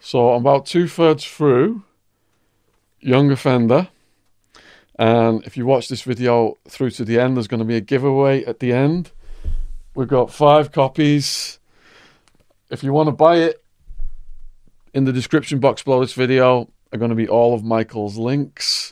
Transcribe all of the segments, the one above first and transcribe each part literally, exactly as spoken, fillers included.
So I'm about two-thirds through Young Offender. And if you watch this video through to the end, there's going to be a giveaway at the end. We've got five copies. If you want to buy it, in the description box below this video are going to be all of Michael's links.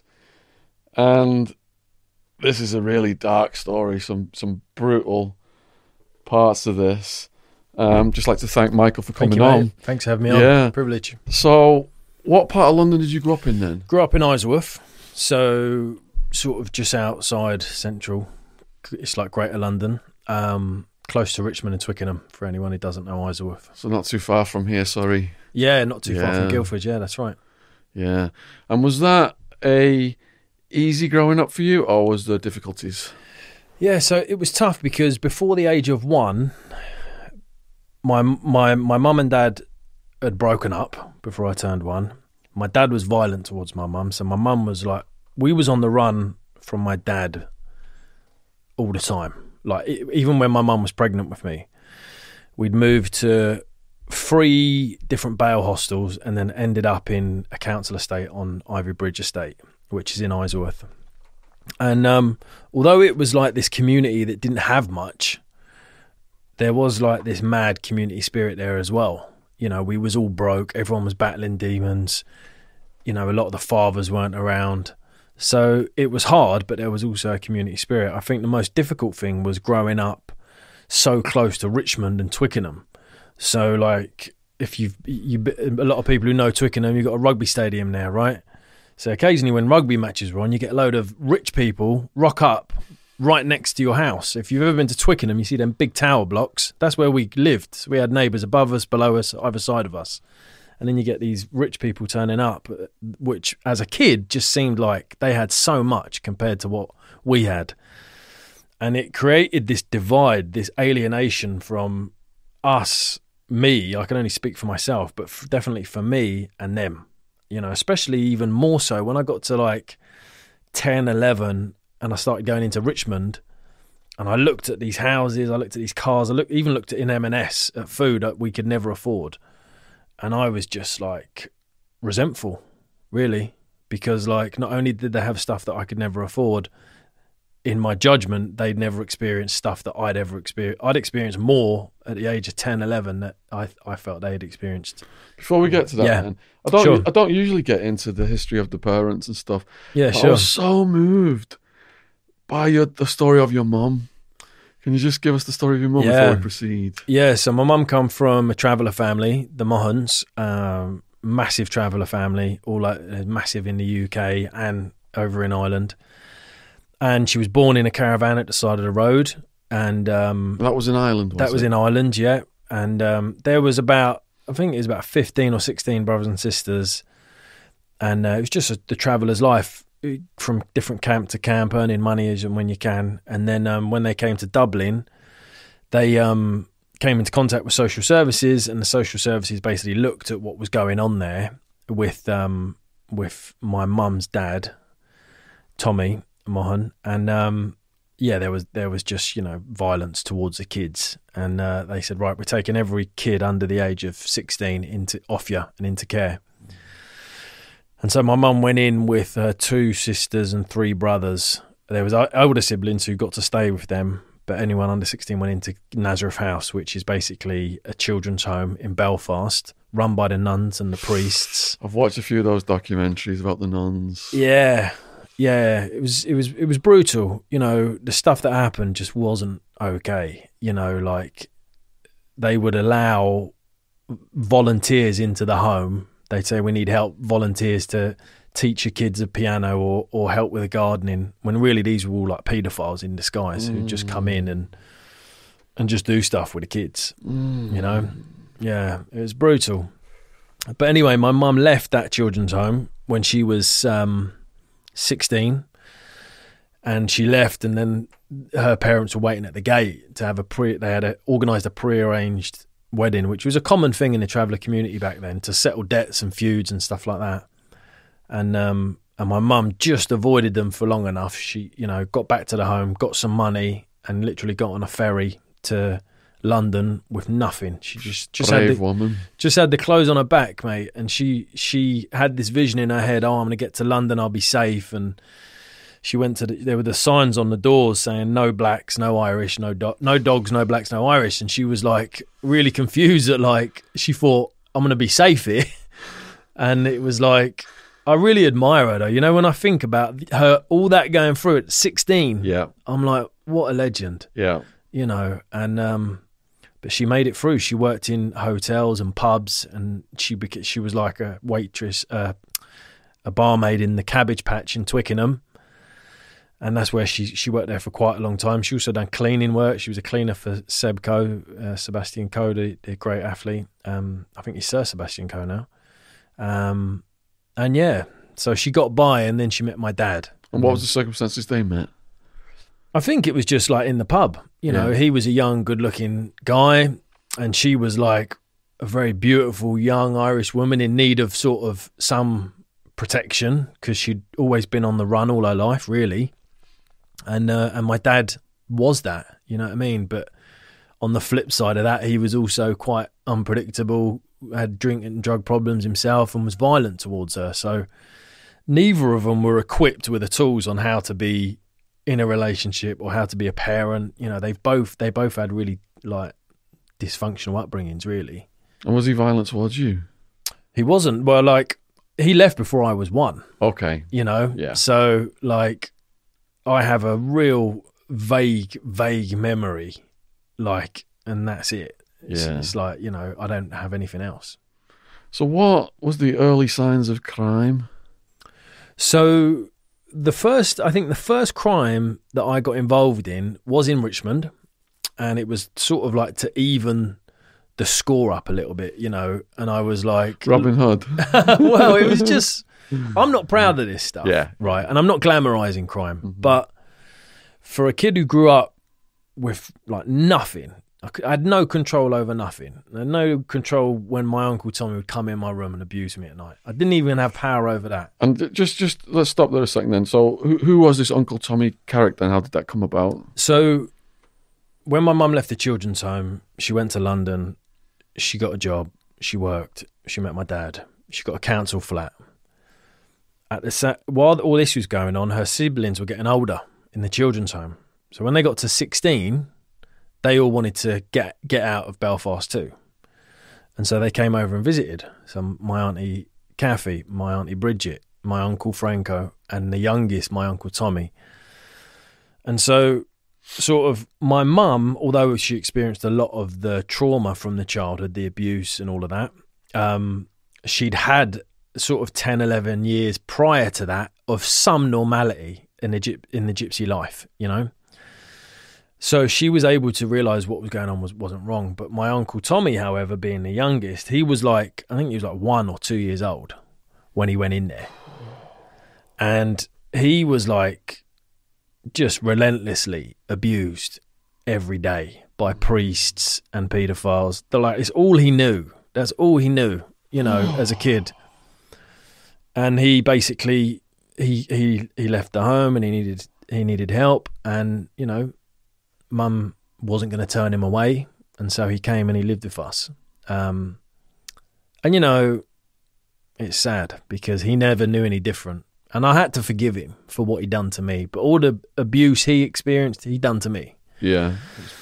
And this is a really dark story, some some brutal parts of this. Um, just like to thank Michael for coming Thank you, on. mate. Thanks for having me on. Yeah. Privilege. So, what part of London did you grow up in then? Grew up in Isleworth, so sort of just outside central. It's like Greater London, um, close to Richmond and Twickenham, for anyone who doesn't know Isleworth. So not too far from here, sorry. Yeah, not too far Yeah. from Guildford, yeah, that's right. Yeah. And was that a easy growing up for you, or was there difficulties? Yeah, so it was tough because before the age of one, my my my mum and dad had broken up before I turned one. My dad was violent towards my mum, so my mum was like, we was on the run from my dad all the time. Like, e- even when my mum was pregnant with me, we'd moved to three different bail hostels and then ended up in a council estate on Ivy Bridge Estate, which is in Isleworth. And um, although it was like this community that didn't have much, there was like this mad community spirit there as well. You know, we was all broke. Everyone was battling demons. You know, a lot of the fathers weren't around. So it was hard, but there was also a community spirit. I think the most difficult thing was growing up so close to Richmond and Twickenham. So like, if you've, you, a lot of people who know Twickenham, you've got a rugby stadium there, right? So occasionally when rugby matches were on, you get a load of rich people rock up right next to your house. If you've ever been to Twickenham, you see them big tower blocks. That's where we lived. So we had neighbours above us, below us, either side of us. And then you get these rich people turning up, which as a kid just seemed like they had so much compared to what we had. And it created this divide, this alienation from us, me. I can only speak for myself, but f- definitely for me and them. You know, especially even more so when I got to like ten, eleven and I started going into Richmond and I looked at these houses, I looked at these cars, I looked, even looked at in M and S at food that we could never afford. And I was just like resentful, really, because like not only did they have stuff that I could never afford, in my judgment, they'd never experienced stuff that I'd ever experienced. I'd experienced more at the age of ten, eleven that I I felt they had experienced. Before we get to that, Yeah. man, I don't Sure. I don't usually get into the history of the parents and stuff. Yeah, But I sure. was so moved by your, the story of your mum. Can you just give us the story of your mum Yeah. before we proceed? Yeah, so my mum come from a traveller family, the Mohans, um, massive traveller family, all like uh, massive in the U K and over in Ireland. And she was born in a caravan at the side of the road. And um, That was in Ireland, was that was it? in Ireland, yeah. And um, there was about, I think it was about fifteen or sixteen brothers and sisters. And uh, it was just a, the traveller's life from different camp to camp, earning money as and when you can. And then um, when they came to Dublin, they um, came into contact with social services, and the social services basically looked at what was going on there with um, with my mum's dad, Tommy Mohan, and um, yeah, there was there was just, you know, violence towards the kids, and uh, they said, right, we're taking every kid under the age of sixteen into off you and into care. And so my mum went in with her two sisters and three brothers. There was older siblings who got to stay with them, but anyone under sixteen went into Nazareth House, which is basically a children's home in Belfast, run by the nuns and the priests. I've watched a few of those documentaries about the nuns. Yeah, yeah, it was it was it was brutal. You know, the stuff that happened just wasn't okay. You know, like they would allow volunteers into the home. They'd say, we need help, volunteers to teach your kids a piano or, or help with the gardening, when really these were all like paedophiles in disguise mm. who'd just come in and and just do stuff with the kids, mm. you know? Yeah, it was brutal. But anyway, my mum left that children's home when she was um, sixteen, and she left, and then her parents were waiting at the gate to have a pre, they had a, organised a pre-arranged wedding, which was a common thing in the traveller community back then, to settle debts and feuds and stuff like that. And um, and my mum just avoided them for long enough. She, you know, got back to the home, got some money, and literally got on a ferry to London with nothing. She just just Brave had the, woman. just had the clothes on her back, mate, and she she had this vision in her head. Oh, I'm going to get to London. I'll be safe. And she went to the, there were the signs on the doors saying no blacks, no Irish, no do, no dogs, no blacks, no Irish. And she was like really confused that like she thought I'm going to be safe here, and it was like I really admire her though. You know, when I think about her, all that going through at sixteen, Yeah. I'm like, what a legend. Yeah. You know, and um. But she made it through. She worked in hotels and pubs, and she beca- she was like a waitress, uh, a barmaid in the Cabbage Patch in Twickenham, and that's where she she worked there for quite a long time. She also done cleaning work. She was a cleaner for Seb Coe, uh, Sebastian Coe, the, the great athlete. Um, I think he's Sir Sebastian Coe now. Um, and yeah, so she got by, and then she met my dad. And what was the circumstances they met? I think it was just like in the pub, you know, Yeah. he was a young, good looking guy, and she was like a very beautiful young Irish woman in need of sort of some protection because she'd always been on the run all her life, really. And, uh, and my dad was that, you know what I mean? But on the flip side of that, he was also quite unpredictable, had drink and drug problems himself, and was violent towards her. So neither of them were equipped with the tools on how to be in a relationship or how to be a parent. You know, they've both they both had really like dysfunctional upbringings, really. And was he violent towards you? He wasn't. Well, like he left before I was one, Okay. you know. Yeah. So like I have a real vague vague memory, like, and that's it. It's, Yeah. it's like, you know, I don't have anything else. So what was the early signs of crime? So the first, I think the first crime that I got involved in was in Richmond, and it was sort of like to even the score up a little bit, you know, and I was like... Robin Hood. Well, it was just... I'm not proud of this stuff, Yeah. right? And I'm not glamorising crime, Mm-hmm. but for a kid who grew up with like nothing, I c- I had no control over nothing. I had no control when my Uncle Tommy would come in my room and abuse me at night. I didn't even have power over that. And just, just let's stop there a second then. So who, who was this Uncle Tommy character and how did that come about? So when my mum left the children's home, she went to London, she got a job, she worked, she met my dad, she got a council flat. At the sa- while all this was going on, her siblings were getting older in the children's home. So when they got to sixteen, they all wanted to get get out of Belfast too. And so they came over and visited. So my auntie Kathy, my auntie Bridget, my uncle Franco, and the youngest, my uncle Tommy. And so sort of my mum, although she experienced a lot of the trauma from the childhood, the abuse and all of that, um, she'd had sort of ten, eleven years prior to that of some normality in the, gyp- in the gypsy life, you know? So she was able to realise what was going on was, wasn't wrong. But my Uncle Tommy, however, being the youngest, he was like, I think he was like one or two years old when he went in there. And he was like just relentlessly abused every day by priests and paedophiles. They're like, it's all he knew. That's all he knew, you know, as a kid. And he basically, he, he, he left the home and he needed, he needed help. And, you know, Mum wasn't going to turn him away, and so he came and he lived with us. Um, and, you know, it's sad because he never knew any different. And I had to forgive him for what he'd done to me. But all the abuse he experienced, he done to me. Yeah.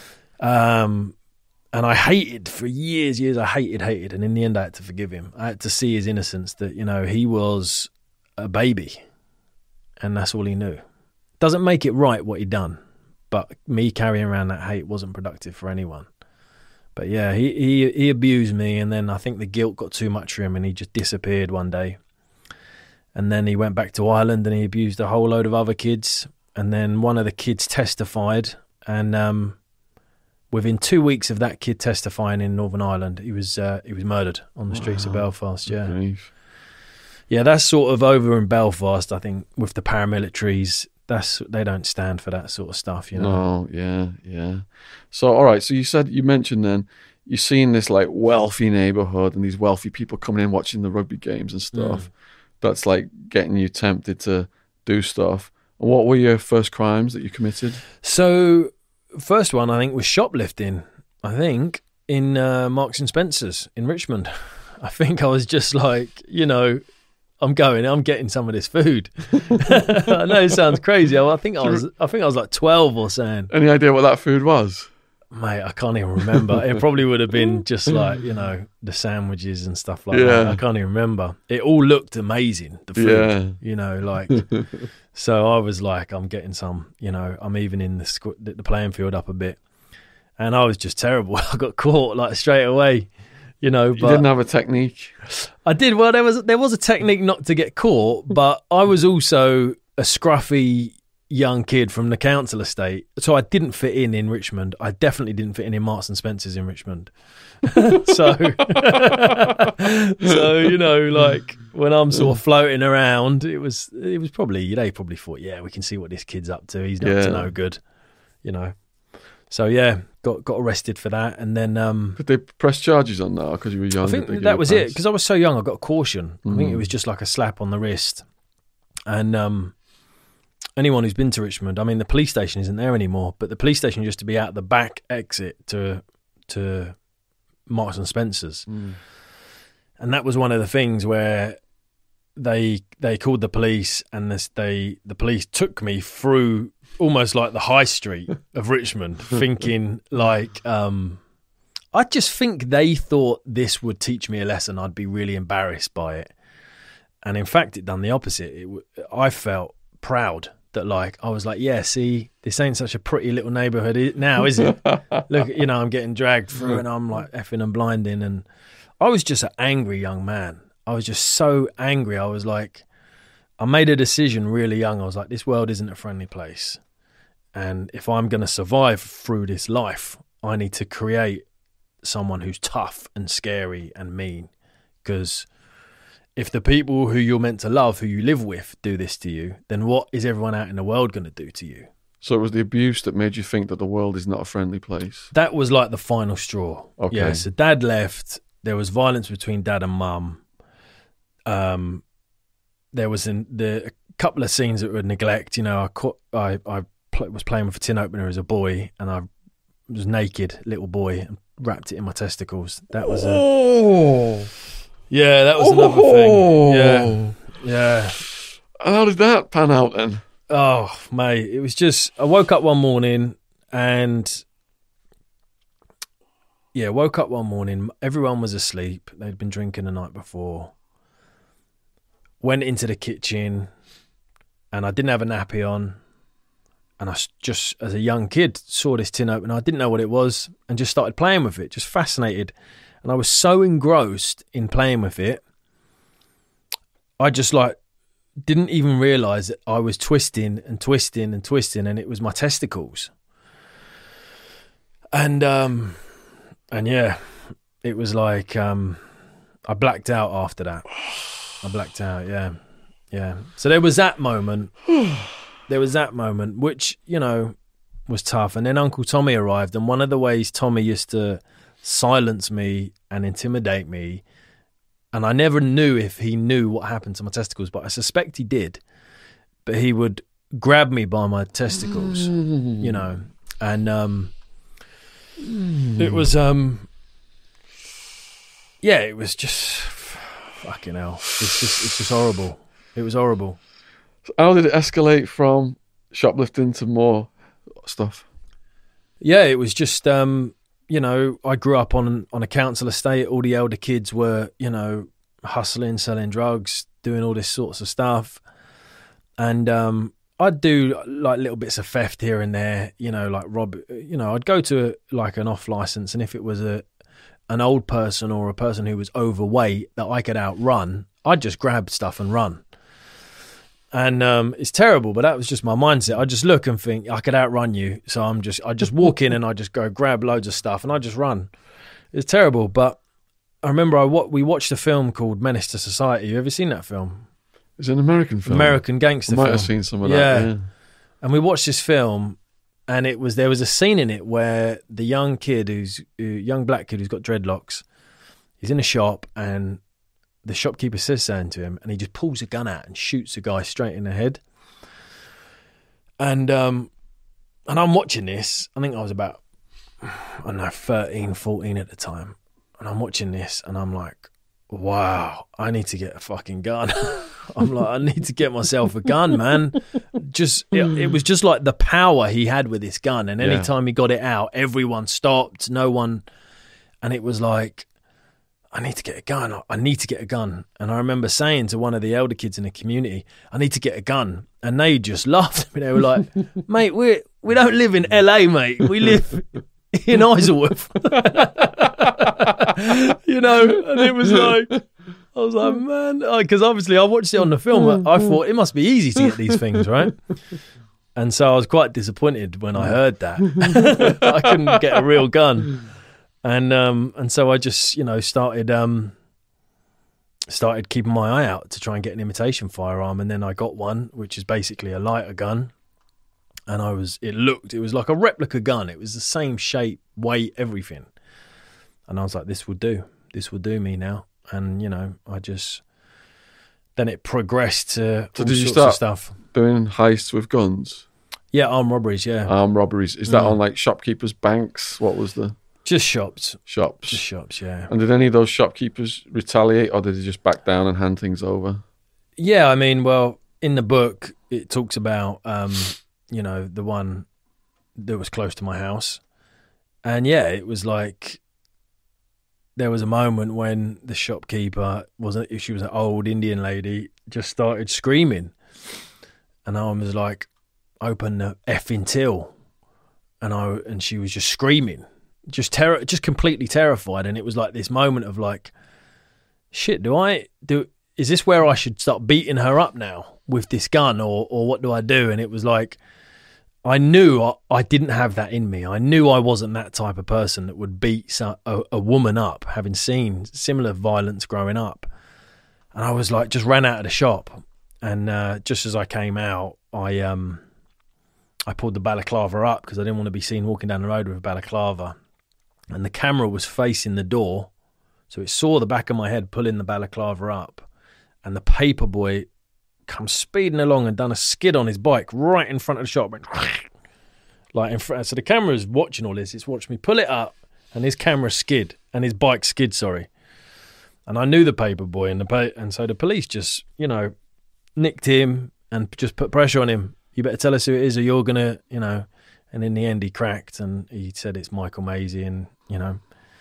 Um, and I hated, for years, years, I hated, hated. And in the end, I had to forgive him. I had to see his innocence, that, you know, he was a baby. And that's all he knew. Doesn't make it right what he'd done. But me carrying around that hate wasn't productive for anyone. But yeah, he, he he abused me, and then I think the guilt got too much for him, and he just disappeared one day. And then he went back to Ireland, and he abused a whole load of other kids. And then one of the kids testified, and um, within two weeks of that kid testifying in Northern Ireland, he was uh, he was murdered on the streets of Belfast. Yeah, Grief. yeah, that's sort of over in Belfast. I think with the paramilitaries. That's, they don't stand for that sort of stuff, you know. No, yeah, yeah. So, all right. So you said, you mentioned then, you're seeing this like wealthy neighborhood and these wealthy people coming in watching the rugby games and stuff. Mm. That's like getting you tempted to do stuff. And what were your first crimes that you committed? So, first one I think was shoplifting. I think, in uh, Marks and Spencer's in Richmond. I think I was just like, you know, I'm going, I'm getting some of this food. I know it sounds crazy. I think I was, I think I was like twelve or something. Any idea what that food was? Mate, I can't even remember. It probably would have been just like, you know, the sandwiches and stuff like Yeah. that. I can't even remember. It all looked amazing, the food, Yeah. you know, like, so I was like, I'm getting some, you know, I'm evening the, squ- the playing field up a bit. And I was just terrible. I got caught like straight away, you know. But You didn't have a technique. I did. Well, there was there was a technique not to get caught, but I was also a scruffy young kid from the council estate, so I didn't fit in in Richmond. I definitely didn't fit in in Marks and Spencer's in Richmond. so, so you know, like when I'm sort of floating around, it was it was probably they probably thought, yeah, we can see what this kid's up to. He's up Yeah. to no good, you know. So yeah, got got arrested for that, and then um, Did they press charges on that because you were young? I think Did they give that you was a it pass? because I was so young. I got a caution. I think Mm. it was just like a slap on the wrist. And um, anyone who's been to Richmond, I mean, the police station isn't there anymore, but the police station used to be out the back exit to to Marks and Spencer's, Mm. and that was one of the things where they they called the police, and this they the police took me through almost like the high street of Richmond, thinking like um, I just think they thought this would teach me a lesson. I'd be really embarrassed by it, and in fact, it done the opposite. It, w- I felt proud that like I was like, yeah, see, this ain't such a pretty little neighbourhood i- now, is it? Look, you know, I'm getting dragged through, and I'm like effing and blinding, and I was just an angry young man. I was just so angry. I was like, I made a decision really young. I was like, this world isn't a friendly place. And if I'm going to survive through this life, I need to create someone who's tough and scary and mean. Because if the people who you're meant to love, who you live with, do this to you, then what is everyone out in the world going to do to you? So it was the abuse that made you think that the world is not a friendly place. That was like the final straw. Okay. Yeah, so dad left. There was violence between dad and mum. Um, there was in the a couple of scenes that were neglect. You know, I caught, I I pl- was playing with a tin opener as a boy, and I was naked, little boy, and wrapped it in my testicles. That was a Oh, yeah, that was another thing. Yeah, yeah. And how did that pan out then? Oh, mate, it was just I woke up one morning and yeah, woke up one morning. Everyone was asleep. They'd been drinking the night before. Went into the kitchen, and I didn't have a nappy on. And I s- just, as a young kid, saw this tin opener. I didn't know what it was, and just started playing with it. Just fascinated, and I was so engrossed in playing with it. I just like didn't even realise that I was twisting and twisting and twisting, and it was my testicles. And um, and yeah, it was like um, I blacked out after that. I blacked out, yeah. Yeah. So there was that moment. There was that moment, which, you know, was tough. And then Uncle Tommy arrived. And one of the ways Tommy used to silence me and intimidate me, and I never knew if he knew what happened to my testicles, but I suspect he did. But he would grab me by my testicles, you know. And um, it was, um, yeah, it was just... Fucking hell. It's just it's just horrible. It was horrible. How did it escalate from shoplifting to more stuff? Yeah, it was just um, you know, I grew up on on a council estate. All the elder kids were, you know, hustling, selling drugs, doing all this sorts of stuff. And um I'd do like little bits of theft here and there, you know, like rob you know, I'd go to like an off license, and if it was a an old person or a person who was overweight that I could outrun, I'd just grab stuff and run. And um, it's terrible, but that was just my mindset. I just look and think I could outrun you, so I'm just I just walk in and I just go grab loads of stuff and I just run. It's terrible, but I remember I wa- we watched a film called Menace to Society. You ever seen that film? It's an American film. American gangster I might film. have seen some of Yeah. that. Yeah. And we watched this film, and it was there was a scene in it where the young kid who's uh, young black kid who's got dreadlocks, he's in a shop, and the shopkeeper says something to him, and he just pulls a gun out and shoots a guy straight in the head. And um, and I'm watching this. I think I was about I don't know, thirteen, fourteen at the time. And I'm watching this and I'm like, wow, I need to get a fucking gun. I'm like, I need to get myself a gun, man. Just it, it was just like the power he had with this gun. And any Yeah. time he got it out, everyone stopped, no one. And it was like, I need to get a gun. I need to get a gun. And I remember saying to one of the elder kids in the community, I need to get a gun. And they just laughed at me. They were like, mate, we we don't live in L A, mate. We live in Isleworth. You know, and it was like, I was like, man, because obviously I watched it on the film. I thought it must be easy to get these things, right? And so I was quite disappointed when I heard that. I couldn't get a real gun. And um, and so I just, you know, started um, started keeping my eye out to try and get an imitation firearm. And then I got one, which is basically a lighter gun. And I was, it looked, it was like a replica gun. It was the same shape, weight, everything. And I was like, this will do. This will do me now. And, you know, I just, then it progressed to So all did you sorts start of stuff. doing heists with guns? Yeah, armed robberies, yeah. Armed robberies. Is that Mm. on like shopkeepers' banks? What was the Just shops. shops? Just shops, yeah. And did any of those shopkeepers retaliate, or did they just back down and hand things over? Yeah, I mean, well, in the book, it talks about, um, you know, the one that was close to my house. And yeah, it was like, there was a moment when the shopkeeper, wasn't, she was an old Indian lady, just started screaming. And I was like, open the effing till. And I, and she was just screaming, just terror, just completely terrified. And it was like this moment of like, shit, do I, do, is this where I should start beating her up now with this gun, or, or what do I do? And it was like, I knew I, I didn't have that in me. I knew I wasn't that type of person that would beat some, a, a woman up, having seen similar violence growing up. And I was like, just ran out of the shop. And uh, just as I came out, I um, I pulled the balaclava up because I didn't want to be seen walking down the road with a balaclava. And the camera was facing the door, so it saw the back of my head pulling the balaclava up. And the paper boy come speeding along and done a skid on his bike right in front of the shop, went like in front. So the camera's watching all this. It's watched me pull it up, and his camera skid, and his bike skid. Sorry, and I knew the paper boy, and the pa- and so the police just, you know, nicked him and just put pressure on him. You better tell us who it is, or you're gonna, you know. And in the end, he cracked, and he said it's Michael Maisie, and you know,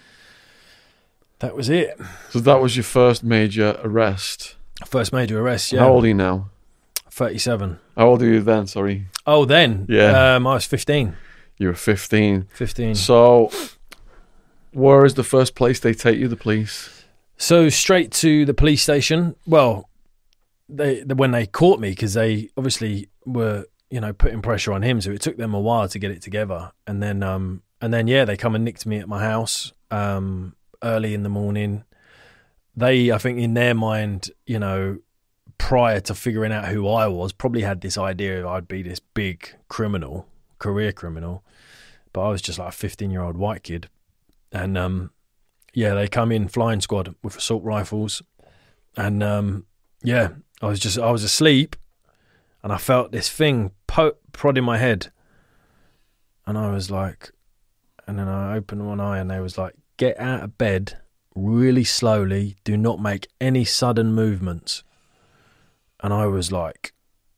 that was it. So that was your first major arrest. First major arrest. Yeah. How old are you now? thirty-seven. How old are you then? Sorry. Oh, then. Yeah. Um, I was fifteen. You were fifteen. fifteen. So, where is the first place they take you, the police? So straight to the police station. Well, they, they when they caught me, because they obviously were, you know, putting pressure on him, so it took them a while to get it together. And then, um, and then, yeah, they come and nicked me at my house um, early in the morning. They, I think, in their mind, you know, prior to figuring out who I was, probably had this idea I'd be this big criminal, career criminal. But I was just like a fifteen-year-old white kid. And, um, yeah, they come in flying squad with assault rifles. And, um, yeah, I was just, I was asleep. And I felt this thing po- prod in my head. And I was like, and then I opened one eye and they was like, get out of bed really slowly. Do not make any sudden movements. And I was like,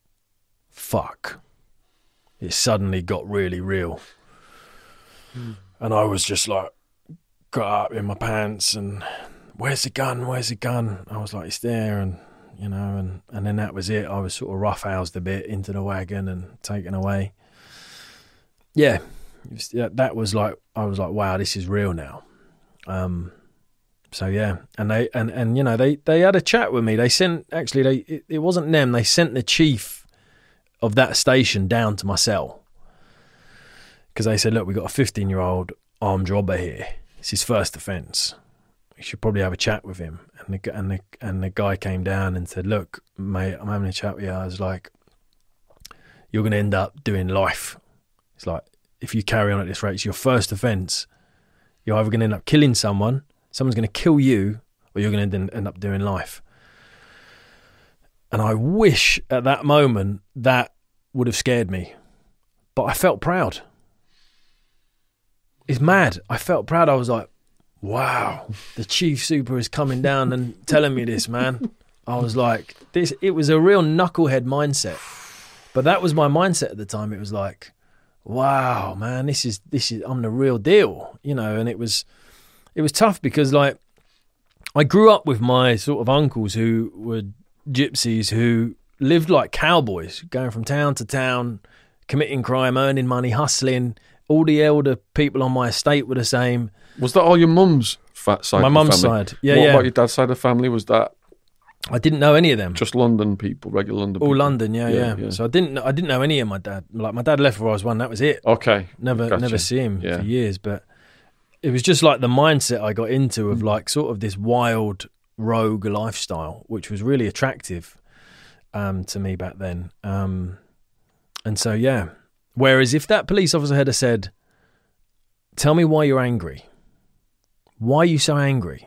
fuck. It suddenly got really real. Mm. And I was just like, got up in my pants and, where's the gun? Where's the gun? I was like, it's there. And, you know, and, and then that was it. I was sort of roughhoused a bit into the wagon and taken away. Yeah. It was, yeah, that was like, I was like, wow, this is real now. Um, so yeah, and they, and, and, you know, they, they had a chat with me. They sent, actually, they, it, it wasn't them. They sent the chief of that station down to my cell. Cause they said, look, we got a fifteen year old armed robber here. It's his first offence. We should probably have a chat with him. And the, and the, and the guy came down and said, look, mate, I'm having a chat with you. I was like, you're going to end up doing life. It's like, if you carry on at this rate, it's your first offence. You're either going to end up killing someone, someone's going to kill you, or you're going to end up doing life. And I wish at that moment that would have scared me. But I felt proud. it's mad. I felt proud. I was like, wow, the chief super is coming down and telling me this, man. I was like, this. It was a real knucklehead mindset, but that was my mindset at the time. It was like, wow, man, this is this is I'm the real deal, you know. And it was it was tough because like I grew up with my sort of uncles who were gypsies who lived like cowboys, going from town to town, committing crime, earning money, hustling. All the elder people on my estate were the same. Was that all your mum's fat side? My of the mum's family? side, yeah, what yeah. about your dad's side of the family? Was that I didn't know any of them. just London people, regular London All people? London, yeah, Yeah, yeah, yeah. So I didn't, I didn't know any of my dad. Like my dad left before I was one. That was it. Okay. Never, Gotcha. never see him Yeah. for years. But it was just like the mindset I got into of like sort of this wild rogue lifestyle, which was really attractive um, to me back then. Um, and so yeah. Whereas if that police officer had said, "Tell me why you're angry. Why are you so angry?"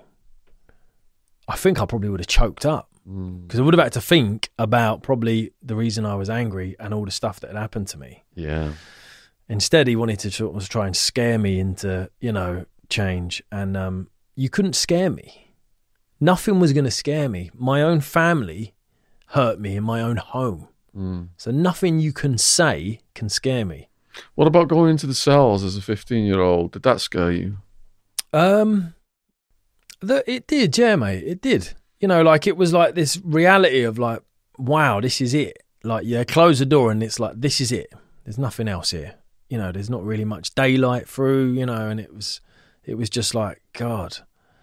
I think I probably would have choked up because I would have had to think about probably the reason I was angry and all the stuff that had happened to me. Yeah. Instead, he wanted to sort of try and scare me into, you know, change. And um, you couldn't scare me. Nothing was going to scare me. My own family hurt me in my own home. Mm. So nothing you can say can scare me. What about going into the cells as a fifteen-year-old? Did that scare you? Um, the, it did, yeah, mate. It did. You know, like it was like this reality of like, wow, this is it. Like, yeah, close the door and it's like, this is it. There's nothing else here. You know, there's not really much daylight through, you know, and it was, it was just like, God,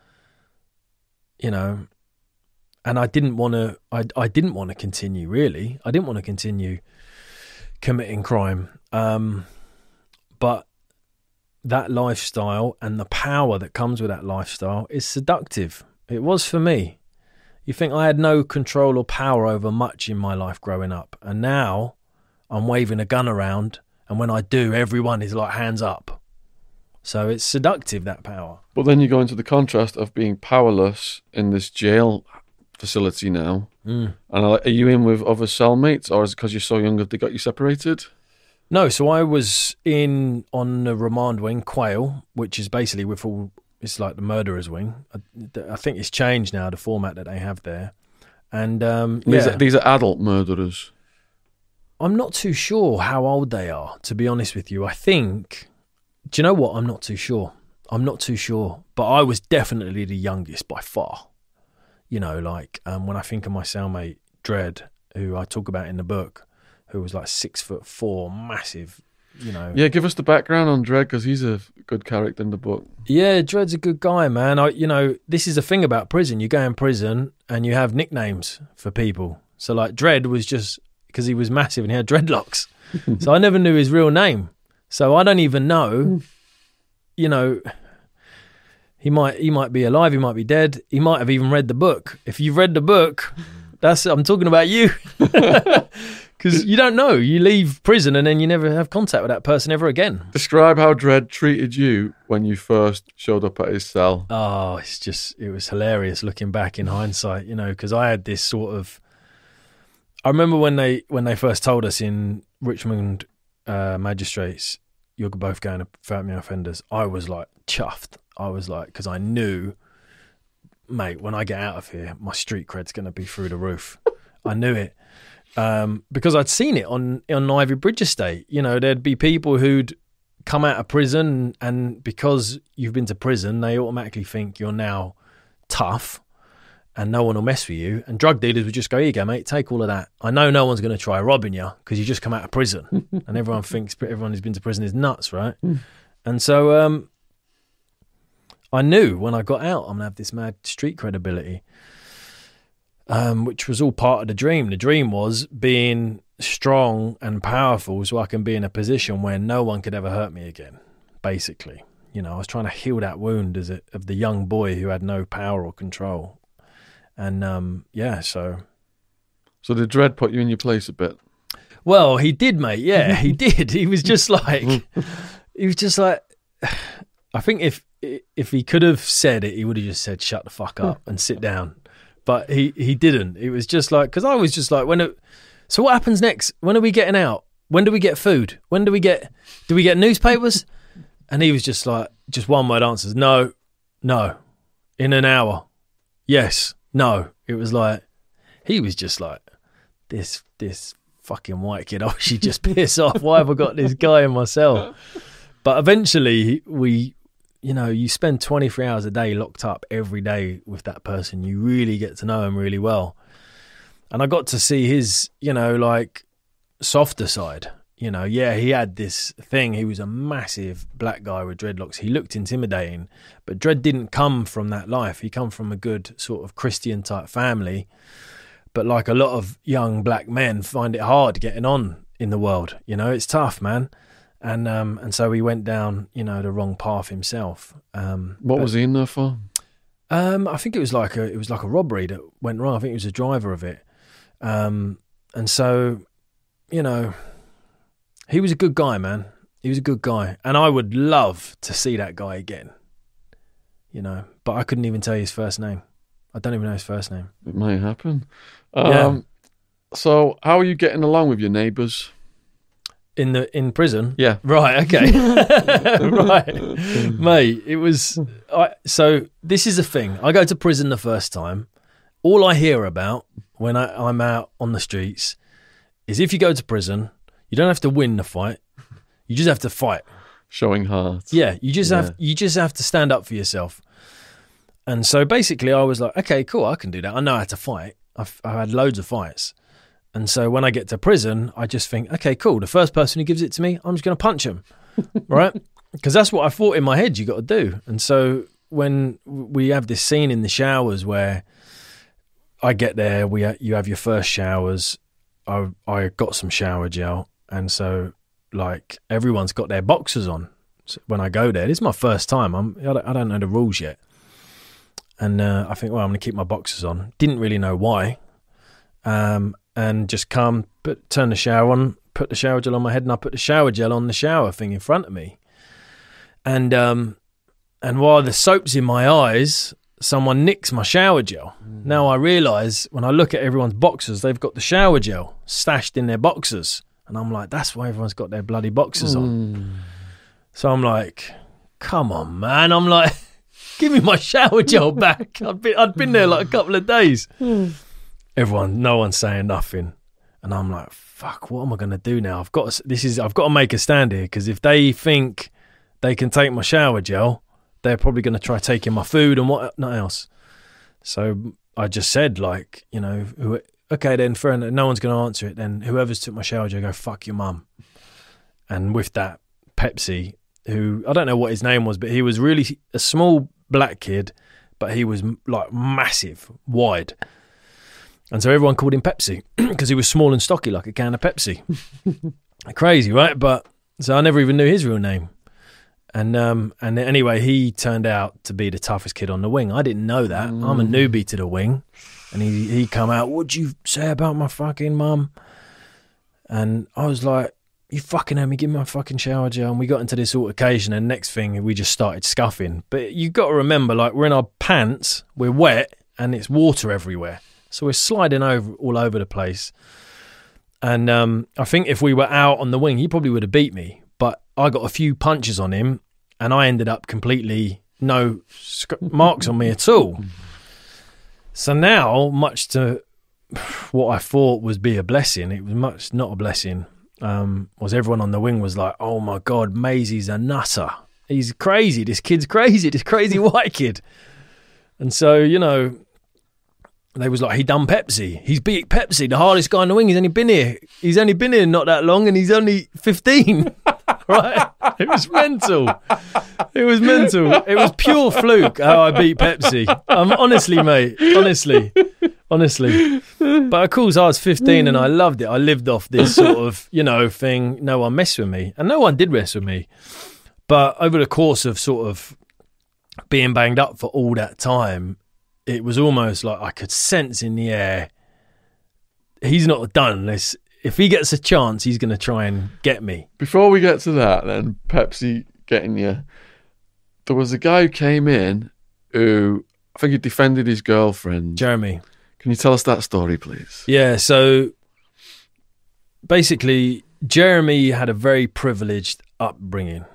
you know, and I didn't want to, I, I didn't want to continue really. I didn't want to continue committing crime. Um, but that lifestyle and the power that comes with that lifestyle is seductive. It was for me. You think I had no control or power over much in my life growing up. And now I'm waving a gun around. And when I do, everyone is like hands up. So it's seductive, that power. But then you go into the contrast of being powerless in this jail facility now. Mm. And are you in with other cellmates, or is it because you're so young that they got you separated? No, so I was in on the remand wing, Quail, which is basically with all, it's like the murderer's wing. I, I think it's changed now, the format that they have there. And um, These, yeah, are, these are adult murderers. I'm not too sure how old they are, to be honest with you. I think, do you know what? I'm not too sure. I'm not too sure. But I was definitely the youngest by far. You know, like um, when I think of my cellmate, Dredd, who I talk about in the book, who was like six foot four, massive, you know. Yeah, give us the background on Dredd, because he's a good character in the book. Yeah, Dredd's a good guy, man. I, you know, this is the thing about prison. You go in prison and you have nicknames for people. So like Dredd was just because he was massive and he had dreadlocks. So I never knew his real name. So I don't even know, you know, he might he might be alive, he might be dead. He might have even read the book. If you've read the book, that's I'm talking about you. Because you don't know. You leave prison and then you never have contact with that person ever again. Describe how Dredd treated you when you first showed up at his cell. Oh, it's just, it was hilarious looking back in hindsight, you know, because I had this sort of, I remember when they when they first told us in Richmond uh, Magistrates, you're both going to family offenders, I was like chuffed. I was like, because I knew, mate, when I get out of here, my street cred's going to be through the roof. I knew it. Um, because I'd seen it on, on Ivy Bridge Estate. You know, there'd be people who'd come out of prison, and because you've been to prison, they automatically think you're now tough and no one will mess with you. And drug dealers would just go, here you go, mate, take all of that. I know no one's going to try robbing you because you just come out of prison. And everyone thinks everyone who's been to prison is nuts, right? And so um, I knew when I got out, I'm going to have this mad street credibility. Um, which was all part of the dream. The dream was being strong and powerful so I can be in a position where no one could ever hurt me again, basically. You know, I was trying to heal that wound as a, of the young boy who had no power or control. And, um, yeah, so... So did Dredd put you in your place a bit? Well, he did, mate, yeah, he did. He was just like... he was just like... I think if if he could have said it, he would have just said, shut the fuck up and sit down. But he, he didn't. It was just like, because I was just like, when it, so what happens next? When are we getting out? When do we get food? When do we get, do we get newspapers? And he was just like, just one word answers. No, no, in an hour. Yes, no. It was like, he was just like, this, this fucking white kid. I wish he'd just piss off. Why have I got this guy in my cell? But eventually we, you know, you spend twenty-three hours a day locked up every day with that person. You really get to know him really well. And I got to see his, you know, like softer side. You know, yeah, he had this thing. He was a massive black guy with dreadlocks. He looked intimidating, but Dread didn't come from that life. He come from a good sort of Christian type family. But like a lot of young black men find it hard getting on in the world. You know, it's tough, man. And um, and so he went down, you know, the wrong path himself. Um, what but, was he in there for? Um, I think it was like a it was like a robbery that went wrong. I think he was a driver of it. Um, and so, you know, he was a good guy, man. He was a good guy. And I would love to see that guy again, you know, but I couldn't even tell you his first name. I don't even know his first name. It might happen. Um, yeah. So how are you getting along with your neighbours? In the in prison? Yeah. Right, okay. Right. Mate, it was... I, so this is the thing. I go to prison the first time. All I hear about when I, I'm out on the streets is if you go to prison, you don't have to win the fight. You just have to fight. Showing heart. Yeah, you just Yeah. have you just have to stand up for yourself. And so basically I was like, okay, cool, I can do that. I know how to fight. I've, I've had loads of fights. And so when I get to prison, I just think, okay, cool. The first person who gives it to me, I'm just going to punch him, right? Because that's what I thought in my head you got to do. And so when we have this scene in the showers where I get there, we you have your first showers. I I got some shower gel, and so like everyone's got their boxers on. So when I go there, this is my first time. I'm I don't, I don't know the rules yet, and uh, I think, well, I'm going to keep my boxers on. Didn't really know why. Um. And just come, put, turn the shower on, put the shower gel on my head, and I put the shower gel on the shower thing in front of me. And um, and while the soap's in my eyes, someone nicks my shower gel. Mm. Now I realise when I look at everyone's boxers, they've got the shower gel stashed in their boxers. And I'm like, that's why everyone's got their bloody boxers on. Mm. So I'm like, come on, man. I'm like, give me my shower gel back. I'd been, I'd been there like a couple of days. Mm. Everyone, no one's saying nothing, and I'm like, "Fuck! What am I going to do now? I've got to, this is I've got to make a stand here because if they think they can take my shower gel, they're probably going to try taking my food and what not else." So I just said, like, you know, who, okay, then fair enough, no one's going to answer it. Then whoever's took my shower gel, go fuck your mum. And with that, Pepsi, who I don't know what his name was, but he was really a small black kid, but he was like massive, wide. And so everyone called him Pepsi because he was small and stocky like a can of Pepsi. Crazy, right? But so I never even knew his real name. And um, and anyway, he turned out to be the toughest kid on the wing. I didn't know that. Mm. I'm a newbie to the wing. And he, he come out, what'd you say about my fucking mum? And I was like, you fucking had me, give me my fucking shower gel. And we got into this altercation, and next thing, we just started scuffing. But you got to remember, like, we're in our pants, we're wet, and it's water everywhere. So we're sliding over all over the place. And um, I think if we were out on the wing, he probably would have beat me. But I got a few punches on him, and I ended up completely no sc- marks on me at all. So now, much to what I thought was be a blessing, it was much not a blessing, um, was everyone on the wing was like, oh my God, Maisie's a nutter. He's crazy. This kid's crazy. This crazy white kid. And so, you know, they was like, he done Pepsi. He's beat Pepsi, the hardest guy in the wing. He's only been here. He's only been here not that long, and he's only fifteen. Right? It was mental. It was mental. It was pure fluke how I beat Pepsi. Um, honestly, mate. Honestly. Honestly. But of course, I was fifteen and I loved it. I lived off this sort of, you know, thing. No one messed with me. And no one did mess with me. But over the course of sort of being banged up for all that time, it was almost like I could sense in the air, he's not done unless, if he gets a chance, he's going to try and get me. Before we get to that, then, Pepsi getting you, there was a guy who came in who, I think he defended his girlfriend. Jeremy. Can you tell us that story, please? Yeah, so basically, Jeremy had a very privileged upbringing.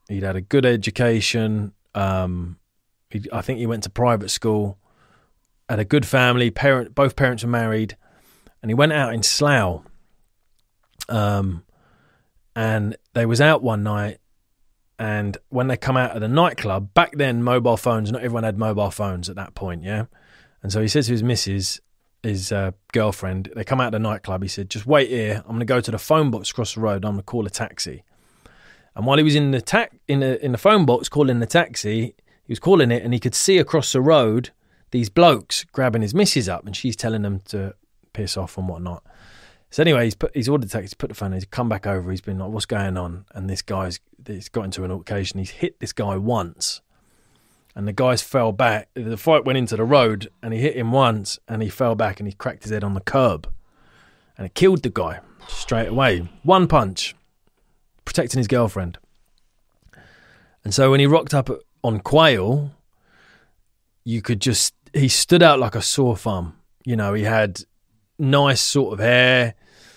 He'd had a good education. Um, he, I think he went to private school. Had a good family. Parent, both parents were married, and he went out in Slough. Um, and they was out one night, and when they come out of the nightclub, back then mobile phones, not everyone had mobile phones at that point, yeah. And so he said to his missus, his uh, girlfriend, they come out of the nightclub. He said, "Just wait here. I'm going to go to the phone box across the road. I'm going to call a taxi." And while he was in the ta- in the in the phone box calling the taxi, he was calling it, and he could see across the road these blokes grabbing his missus up, and she's telling them to piss off and whatnot. So anyway, he's put he's ordered the taxi, he's put the phone, he's come back over. He's been like, "What's going on?" And this guy's he's got into an altercation. He's hit this guy once, and the guys fell back. The fight went into the road, and he hit him once, and he fell back, and he cracked his head on the curb, and it killed the guy straight away. One punch. Protecting his girlfriend. And so when he rocked up on Quail, you could just, he stood out like a sore thumb. You know, he had nice sort of hair,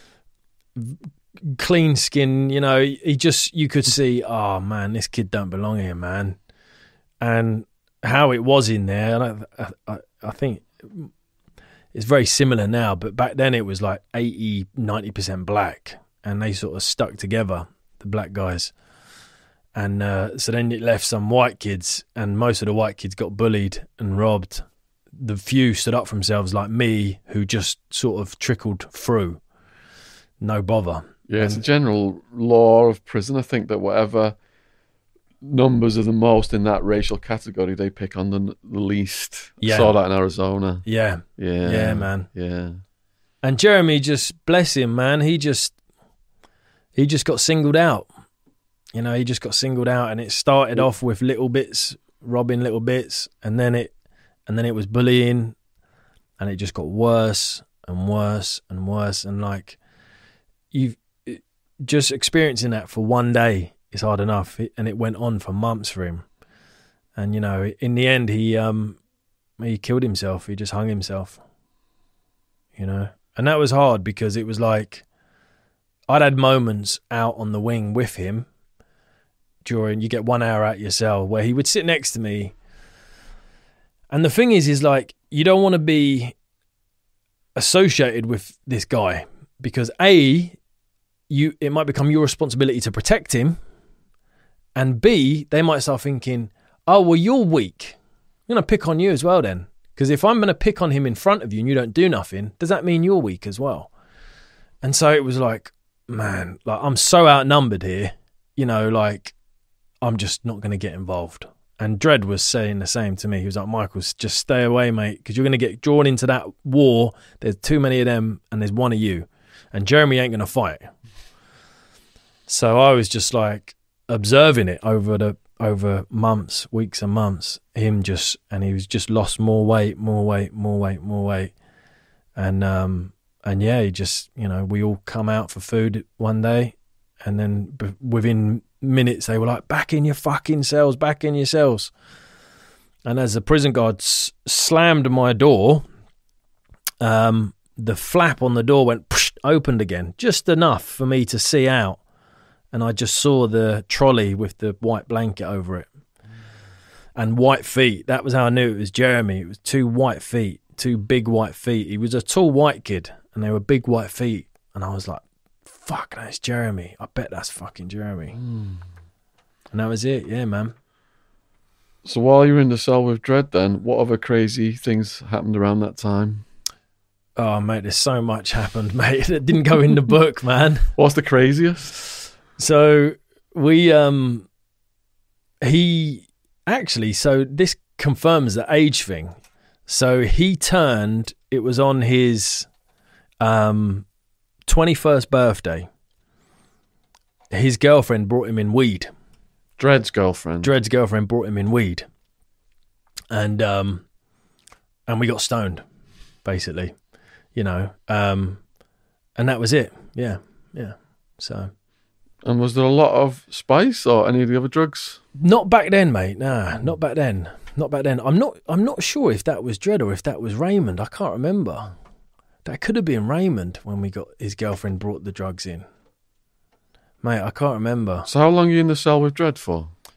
clean skin, you know, he just, you could see, oh man, this kid don't belong here, man. And how it was in there, and I, I, I think it's very similar now, but back then it was like eighty, ninety percent black, and they sort of stuck together, the black guys. And uh, so then it left some white kids, and most of the white kids got bullied and robbed. The few stood up for themselves, like me, who just sort of trickled through. No bother. Yeah, it's a general law of prison, I think, that whatever numbers are the most in that racial category, they pick on the, the least. Yeah. I saw that in Arizona. Yeah. Yeah. Yeah, man. Yeah. And Jeremy, just bless him, man. He just, he just got singled out. You know, he just got singled out, and it started off with little bits, robbing little bits, and then it, and then it was bullying, and it just got worse and worse and worse. And like, you've just experiencing that for one day is hard enough, and it went on for months for him. And you know, in the end, he um, he killed himself. He just hung himself. You know, and that was hard because it was like I'd had moments out on the wing with him. During, you get one hour out your cell where he would sit next to me. And the thing is, is like, you don't want to be associated with this guy because A, you, it might become your responsibility to protect him. And B, they might start thinking, oh, well, you're weak. I'm going to pick on you as well then. Because if I'm going to pick on him in front of you and you don't do nothing, does that mean you're weak as well? And so it was like, man, like I'm so outnumbered here, you know, like, I'm just not going to get involved. And Dredd was saying the same to me. He was like, Michael, just stay away, mate, because you're going to get drawn into that war. There's too many of them, and there's one of you. And Jeremy ain't going to fight. So I was just like observing it over the over months, weeks and months. Him just, and he was just lost more weight, more weight, more weight, more weight. And, um, and yeah, he just, you know, we all come out for food one day, and then b- within minutes they were like, back in your fucking cells, back in your cells. And as the prison guard s- slammed my door, um, the flap on the door went psh, opened again, just enough for me to see out. And I just saw the trolley with the white blanket over it and white feet. That was how I knew it was Jeremy. It was two white feet, two big white feet. He was a tall white kid and they were big white feet. And I was like, fuck, that's Jeremy. I bet that's fucking Jeremy. Mm. And that was it. Yeah, man. So while you were in the cell with Dredd then, what other crazy things happened around that time? Oh, mate, there's so much happened, mate. It didn't go in the book, man. What's the craziest? So we, um, he actually, so this confirms the age thing. So he turned, it was on his, um, twenty-first birthday. His girlfriend brought him in weed. Dredd's girlfriend. Dredd's girlfriend brought him in weed, and um, and we got stoned, basically, you know, um, and that was it. Yeah, yeah. So, and was there a lot of spice or any of the other drugs? Not back then, mate. Nah, not back then. Not back then. I'm not. I'm not sure if that was Dredd or if that was Raymond. I can't remember. That could have been Raymond when we got his girlfriend brought the drugs in. Mate, I can't remember. So how long are you in the cell with Dredd for?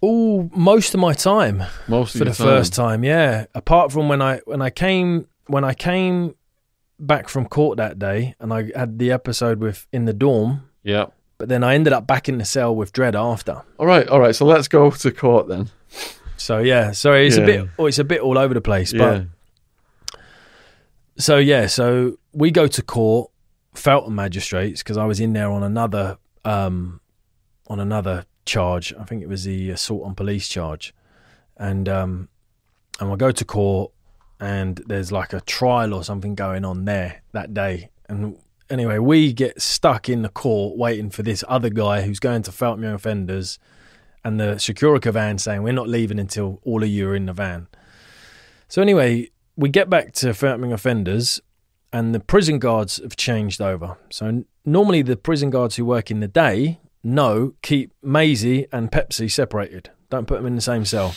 all most of my time Most of for your the time. first time. Yeah, apart from when I when I came when I came back from court that day, and I had the episode with in the dorm. Yeah. But then I ended up back in the cell with Dredd after. All right, all right. So let's go to court then. So yeah, sorry, it's Yeah. a bit, oh, it's a bit all over the place. But Yeah. so yeah, so we go to court, Felton Magistrates, because I was in there on another, um, on another charge. I think it was the assault on police charge, and um, and I go to court, and there's like a trial or something going on there that day, and. Anyway, we get stuck in the court waiting for this other guy who's going to Feltham Young Offenders, and the Securica van saying, we're not leaving until all of you are in the van. So anyway, we get back to Feltham Young Offenders, and the prison guards have changed over. So n- normally the prison guards who work in the day, no, keep Maisie and Pepsi separated. Don't put them in the same cell.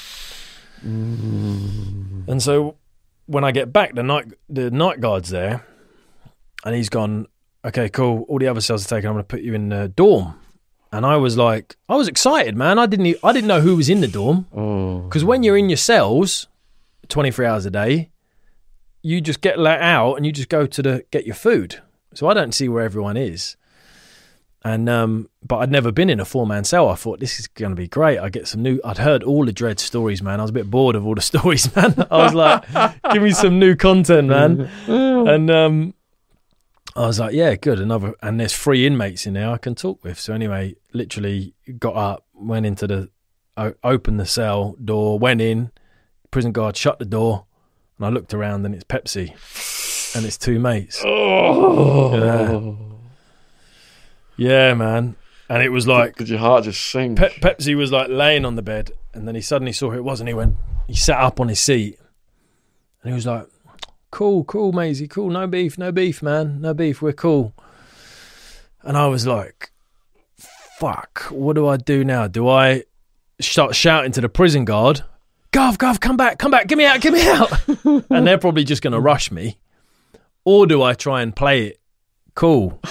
Mm. And so when I get back, the night the night guard's there, and he's gone, okay, cool, all the other cells are taken, I'm going to put you in the dorm. And I was like, I was excited, man. I didn't e- I didn't know who was in the dorm. Oh. Because when you're in your cells twenty-three hours a day, you just get let out and you just go to the get your food. So I don't see where everyone is. And um, but I'd never been in a four-man cell. I thought, this is going to be great. I get some new... I'd heard all the Dredd stories, man. I was a bit bored of all the stories, man. I was like, give me some new content, man. And... um. I was like, yeah, good. Another, and there's three inmates in there I can talk with. So anyway, literally got up, went into the, o- opened the cell door, went in, prison guard shut the door, and I looked around and it's Pepsi and it's two mates. Oh. Yeah, yeah, man. And it was like, Did your heart just sink? Pe- Pepsi was like laying on the bed, and then he suddenly saw who it was, and he went, he sat up on his seat, and he was like, cool, cool, Maisie, cool, no beef, no beef, man, no beef, we're cool. And I was like, fuck, what do I do now? Do I start shouting to the prison guard, Gov, Gov, come back, come back, get me out, get me out? And they're probably just going to rush me. Or do I try and play it cool?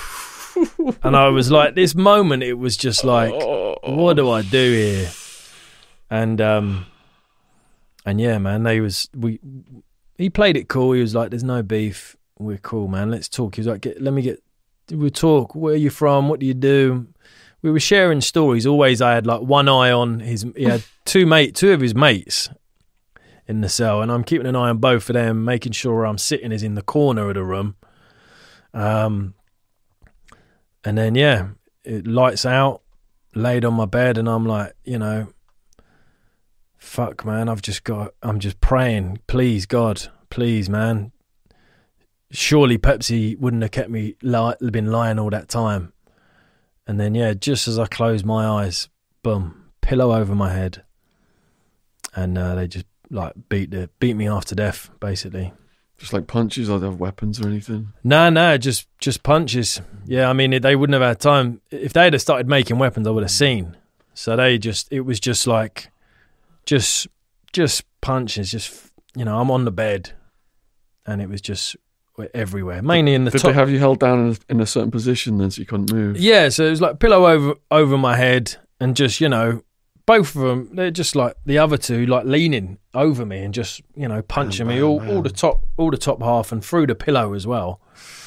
And I was like, this moment, it was just like, what do I do here? And, um, and yeah, man, they was, we, he played it cool. He was like, there's no beef. We're cool, man. Let's talk. He was like, get, let me get, we'll talk. Where are you from? What do you do? We were sharing stories. Always I had like one eye on his, he had two mate, two of his mates in the cell, and I'm keeping an eye on both of them, making sure I'm sitting is in the corner of the room. Um, and then, yeah, it lights out, laid on my bed, and I'm like, you know, fuck, man, I've just got, I'm just praying, please, God, please, man. Surely Pepsi wouldn't have kept me, li- been lying all that time. And then, yeah, just as I closed my eyes, boom, pillow over my head. And uh, they just, like, beat the, beat me half to death, basically. Just like punches, or they have weapons or anything? No, no, just, just punches. Yeah, I mean, they wouldn't have had time. If they had started making weapons, I would have seen. So they just, it was just like, just, just punches, just, you know, I'm on the bed. And it was just everywhere, mainly in the Did top. they have you held down in a, in a certain position then so you couldn't move? Yeah, so it was like pillow over over my head, and just, you know, both of them, they're just like the other two, like leaning over me and just, you know, punching Oh, me wow, all, wow. all the top, all the top half and through the pillow as well.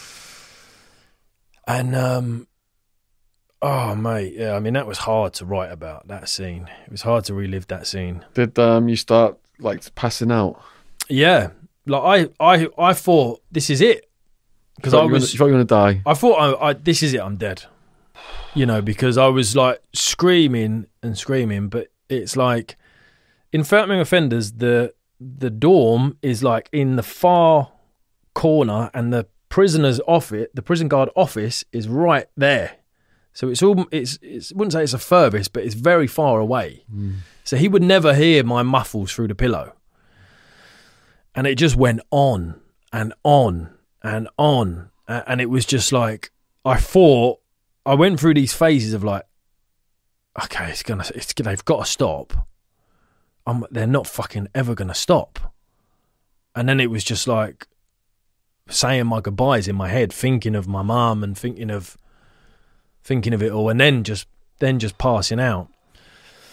And um, oh mate, yeah, I mean that was hard to write about, that scene. It was hard to relive that scene. Did um, you start like passing out? Yeah, like I, I, I thought this is it, because You I thought you were was, gonna- you thought you were going to die? I thought I, I, this is it, I'm dead. You know, because I was like screaming and screaming, but it's like in Feltham Young Offenders, the the dorm is like in the far corner, and the prisoner's office, the prison guard office, is right there. So it's all it's it's I wouldn't say it's a furthest, but it's very far away. Mm. So he would never hear my muffles through the pillow. And it just went on and on and on. A- And it was just like, I thought, I went through these phases of like, okay, it's gonna, it's they've got to stop. Um, they're not fucking ever gonna stop. And then it was just like saying my goodbyes in my head, thinking of my mum and thinking of, thinking of it all, and then just, then just passing out.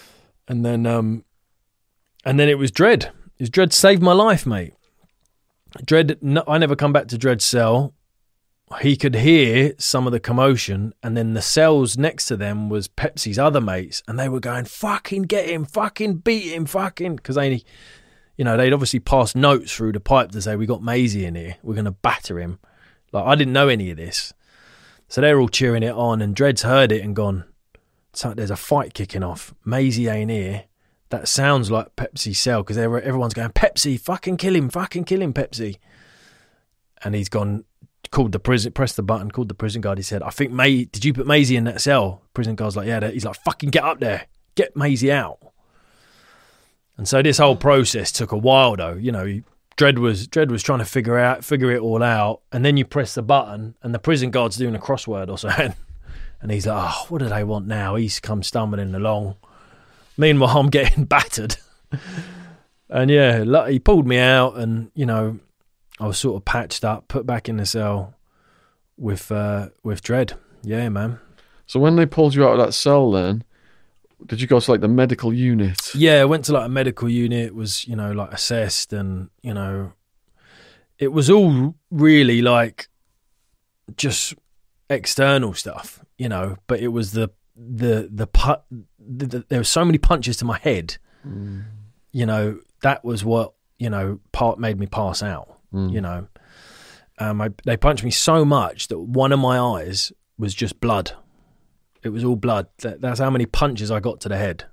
And then, um, and then it was Dread. It was Dread saved my life, mate. Dread, no, I never come back to Dread's cell. He could hear some of the commotion, and then the cells next to them was Pepsi's other mates, and they were going, fucking get him, fucking beat him, fucking, because they, you know, they'd obviously passed notes through the pipe to say, we got Maisie in here, we're going to batter him. Like, I didn't know any of this. So they're all cheering it on, and Dread's heard it and gone, so there's a fight kicking off. Maisie ain't here. That sounds like Pepsi's cell, because everyone's going, Pepsi, fucking kill him, fucking kill him, Pepsi. And he's gone, called the prison, pressed the button, called the prison guard. He said, I think, May, did you put Maisie in that cell? Prison guard's like, yeah. He's like, fucking get up there. Get Maisie out. And so this whole process took a while, though. You know, Dread was Dread was trying to figure out, figure it all out. And then you press the button, and the prison guard's doing a crossword or something. And he's like, oh, what do they want now? He's come stumbling along. Meanwhile, I'm getting battered. And yeah, he pulled me out, and, you know, I was sort of patched up, put back in the cell with uh, with Dread. Yeah, man. So when they pulled you out of that cell then, did you go to like the medical unit? Yeah, I went to like a medical unit, was, you know, like assessed, and, you know, it was all really like just external stuff, you know, but it was the, the, the, pu- the, the there were so many punches to my head, mm. you know, that was what, you know, part made me pass out. Mm. You know, um, I, they punched me so much that one of my eyes was just blood. It was all blood. That, that's how many punches I got to the head.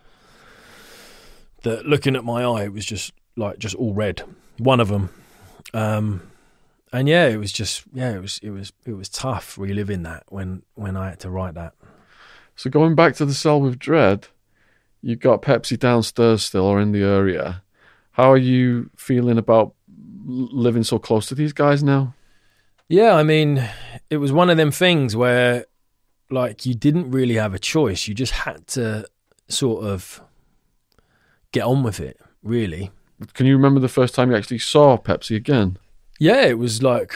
That looking at my eye, it was just like just all red. One of them, um, and yeah, it was just yeah, it was it was it was tough reliving that when when I had to write that. So going back to the cell with Dread, you've got Pepsi downstairs still or in the area. How are you feeling about living so close to these guys now? Yeah, I mean, it was one of them things where, like, you didn't really have a choice. You just had to sort of get on with it, really. Can you remember the first time you actually saw Pepsi again? Yeah, it was like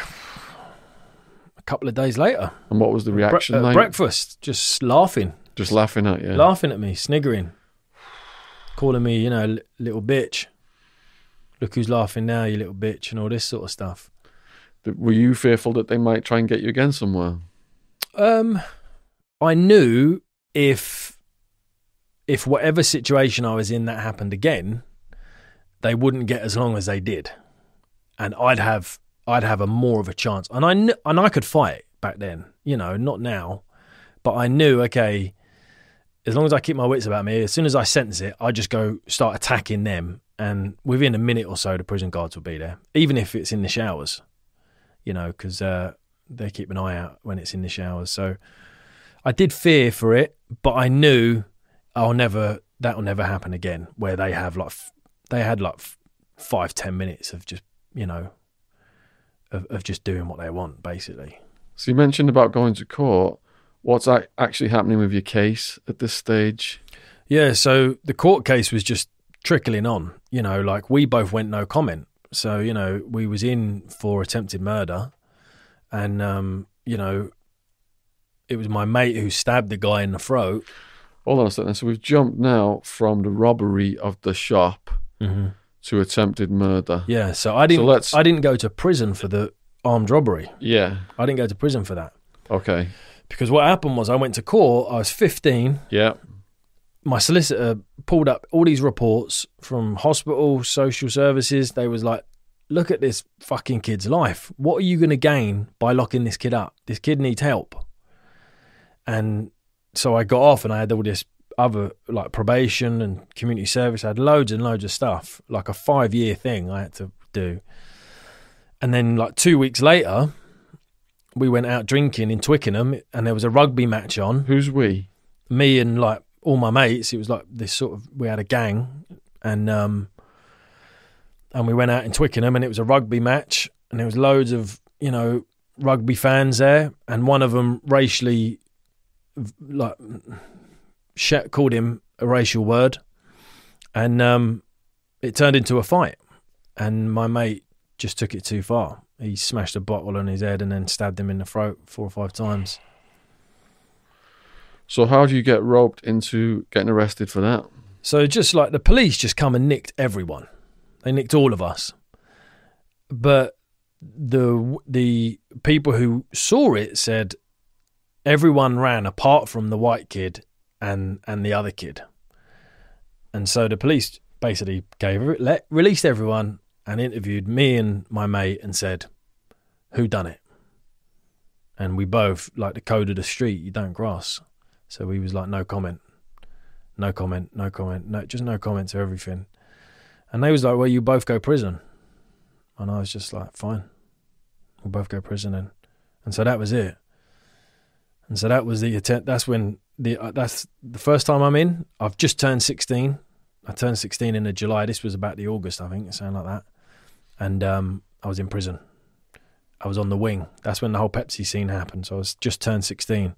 a couple of days later. And what was the reaction Bre- uh, like? Breakfast, just laughing. Just laughing at you? Laughing at me, sniggering. Calling me, you know, li- little bitch. Look who's laughing now, you little bitch, and all this sort of stuff. Were you fearful that they might try and get you again somewhere? Um, I knew if if whatever situation I was in that happened again, they wouldn't get as long as they did, and I'd have I'd have a more of a chance. And I kn- and I could fight back then, you know, not now, but I knew, okay, as long as I keep my wits about me, as soon as I sense it, I just go start attacking them. And within a minute or so, the prison guards will be there, even if it's in the showers, you know, because uh, they keep an eye out when it's in the showers. So I did fear for it, but I knew I'll never, that'll never happen again, where they have like, they had like five, ten minutes of just, you know, of, of just doing what they want, basically. So you mentioned about going to court. What's actually happening with your case at this stage? Yeah, so the court case was just trickling on, you know, like we both went no comment. So, you know, we was in for attempted murder, and, um, you know, it was my mate who stabbed the guy in the throat. Hold on a second. So we've jumped now from the robbery of the shop mm-hmm. to attempted murder. Yeah, so I didn't, so let's... I didn't go to prison for the armed robbery. Yeah. I didn't go to prison for that. Okay. Because what happened was I went to court, I was fifteen. Yeah. My solicitor pulled up all these reports from hospital, social services. They was like, look at this fucking kid's life. What are you going to gain by locking this kid up? This kid needs help. And so I got off, and I had all this other, like, probation and community service. I had loads and loads of stuff, like a five-year thing I had to do. And then, like, two weeks later, we went out drinking in Twickenham, and there was a rugby match on. Who's we? Me and, like, all my mates. It was like this sort of, we had a gang, and um and we went out in Twickenham, and it was a rugby match, and there was loads of, you know, rugby fans there, and one of them racially, like, sh- called him a racial word, and um it turned into a fight, and my mate just took it too far. He smashed a bottle on his head and then stabbed him in the throat four or five times. So how do you get roped into getting arrested for that? So just like the police just come and nicked everyone. They nicked all of us. But the the people who saw it said everyone ran apart from the white kid and, and the other kid. And so the police basically gave let, released everyone and interviewed me and my mate and said, who done it? And we both, like the code of the street, you don't cross. So we was like, no comment, no comment, no comment, no, just no comment to everything. And they was like, well, you both go prison. And I was just like, fine, we'll both go prison then. And so that was it. And so that was the attempt. That's when the uh, that's the first time I'm in. I've just turned sixteen. I turned sixteen in the July. This was about the August, I think, something like that. And um, I was in prison. I was on the wing. That's when the whole Pepsi scene happened. So I was just turned sixteen.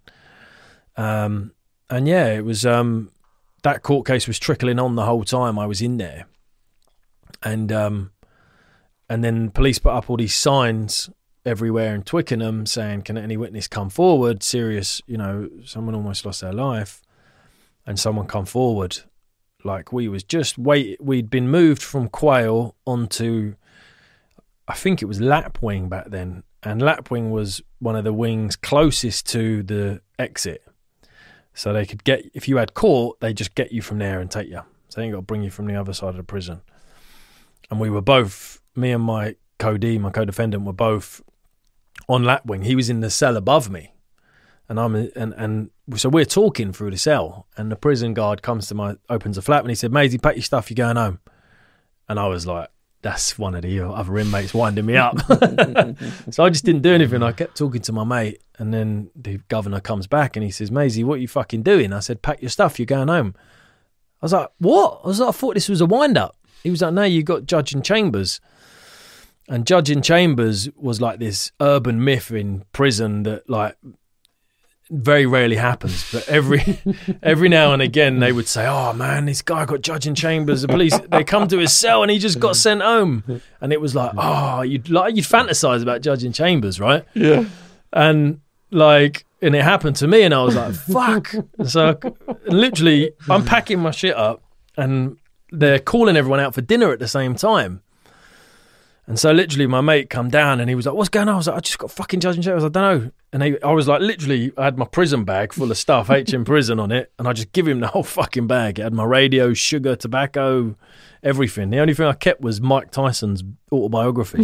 Um, and yeah, it was, um, that court case was trickling on the whole time I was in there. And, um, and then police put up all these signs everywhere in Twickenham saying, can any witness come forward? Serious, you know, someone almost lost their life. And someone come forward. Like we was just wait. We'd been moved from Quayle onto, I think it was Lapwing back then. And Lapwing was one of the wings closest to the exit. So they could get, if you had court, they just get you from there and take you. So they ain't got to bring you from the other side of the prison. And we were both, me and my co-D, my co-defendant, were both on Lapwing. He was in the cell above me. And I'm and, and so we're talking through the cell. And the prison guard comes to my, opens a flap and he said, Maisie, pack your stuff, you're going home. And I was like, that's one of the other inmates winding me up. So I just didn't do anything. I kept talking to my mate. And then the governor comes back and he says, Maisie, what are you fucking doing? I said, pack your stuff, you're going home. I was like, what? I was like, I thought this was a wind-up. He was like, no, you got Judge in Chambers. And Judge in Chambers was like this urban myth in prison that like very rarely happens. But every every now and again they would say, oh man, this guy got Judge in Chambers. The police, they come to his cell and he just got sent home. And it was like, oh, you'd like you'd fantasize about Judge in Chambers, right? Yeah. And like, and it happened to me and I was like, fuck. So literally I'm packing my shit up and they're calling everyone out for dinner at the same time. And so literally my mate come down and he was like, what's going on? I was like, I just got fucking Judge in Chambers. I don't know. And he, I was like, literally, I had my prison bag full of stuff, H in prison on it. And I just give him the whole fucking bag. It had my radio, sugar, tobacco, everything. The only thing I kept was Mike Tyson's autobiography.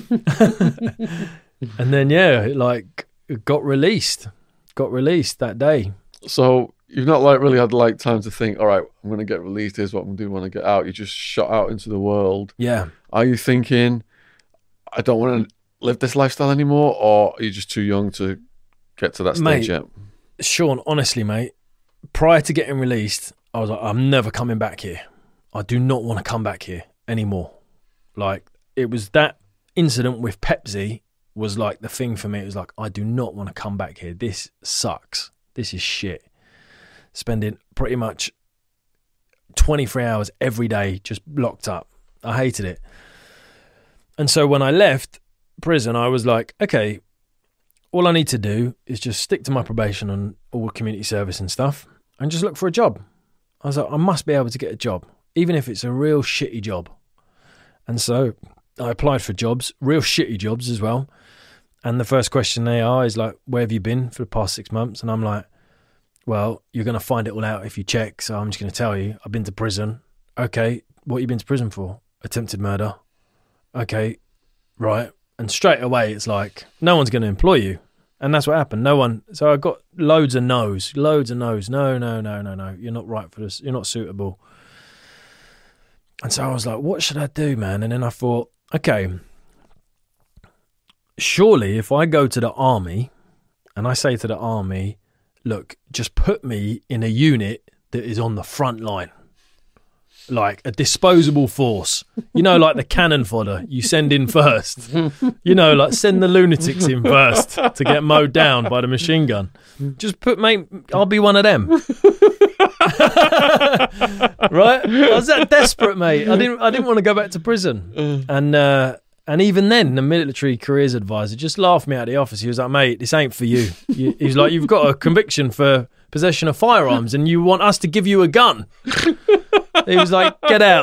And then, yeah, it like it got released, got released that day. So you've not like really had like time to think, all right, I'm going to get released. Here's what I'm going to do when I get out. You just shot out into the world. Yeah. Are you thinking, I don't want to live this lifestyle anymore, or are you just too young to get to that stage mate, yet? Sean, honestly, mate, prior to getting released, I was like, I'm never coming back here. I do not want to come back here anymore. Like, it was that incident with Pepsi was like the thing for me. It was like, I do not want to come back here. This sucks. This is shit. Spending pretty much twenty-three hours every day just locked up. I hated it. And so when I left prison, I was like, okay, all I need to do is just stick to my probation and all community service and stuff and just look for a job. I was like, I must be able to get a job, even if it's a real shitty job. And so I applied for jobs, real shitty jobs as well. And the first question they are is like, where have you been for the past six months? And I'm like, well, you're going to find it all out if you check. So I'm just going to tell you, I've been to prison. Okay, what have you been to prison for? Attempted murder. Okay, right. And straight away, it's like, no one's going to employ you. And that's what happened. No one. So I got loads of no's, loads of no's. No, no, no, no, no. You're not right for this. You're not suitable. And so I was like, what should I do, man? And then I thought, okay, surely if I go to the army and I say to the army, look, just put me in a unit that is on the front line. Like a disposable force, you know, like the cannon fodder you send in first, you know, like send the lunatics in first to get mowed down by the machine gun. Just put, mate, I'll be one of them. Right? I was that desperate, mate. I didn't, I didn't want to go back to prison. And, uh, and even then, the military careers advisor just laughed me out of the office. He was like, mate, this ain't for you. you he's like, you've got a conviction for possession of firearms and you want us to give you a gun. He was like, get out.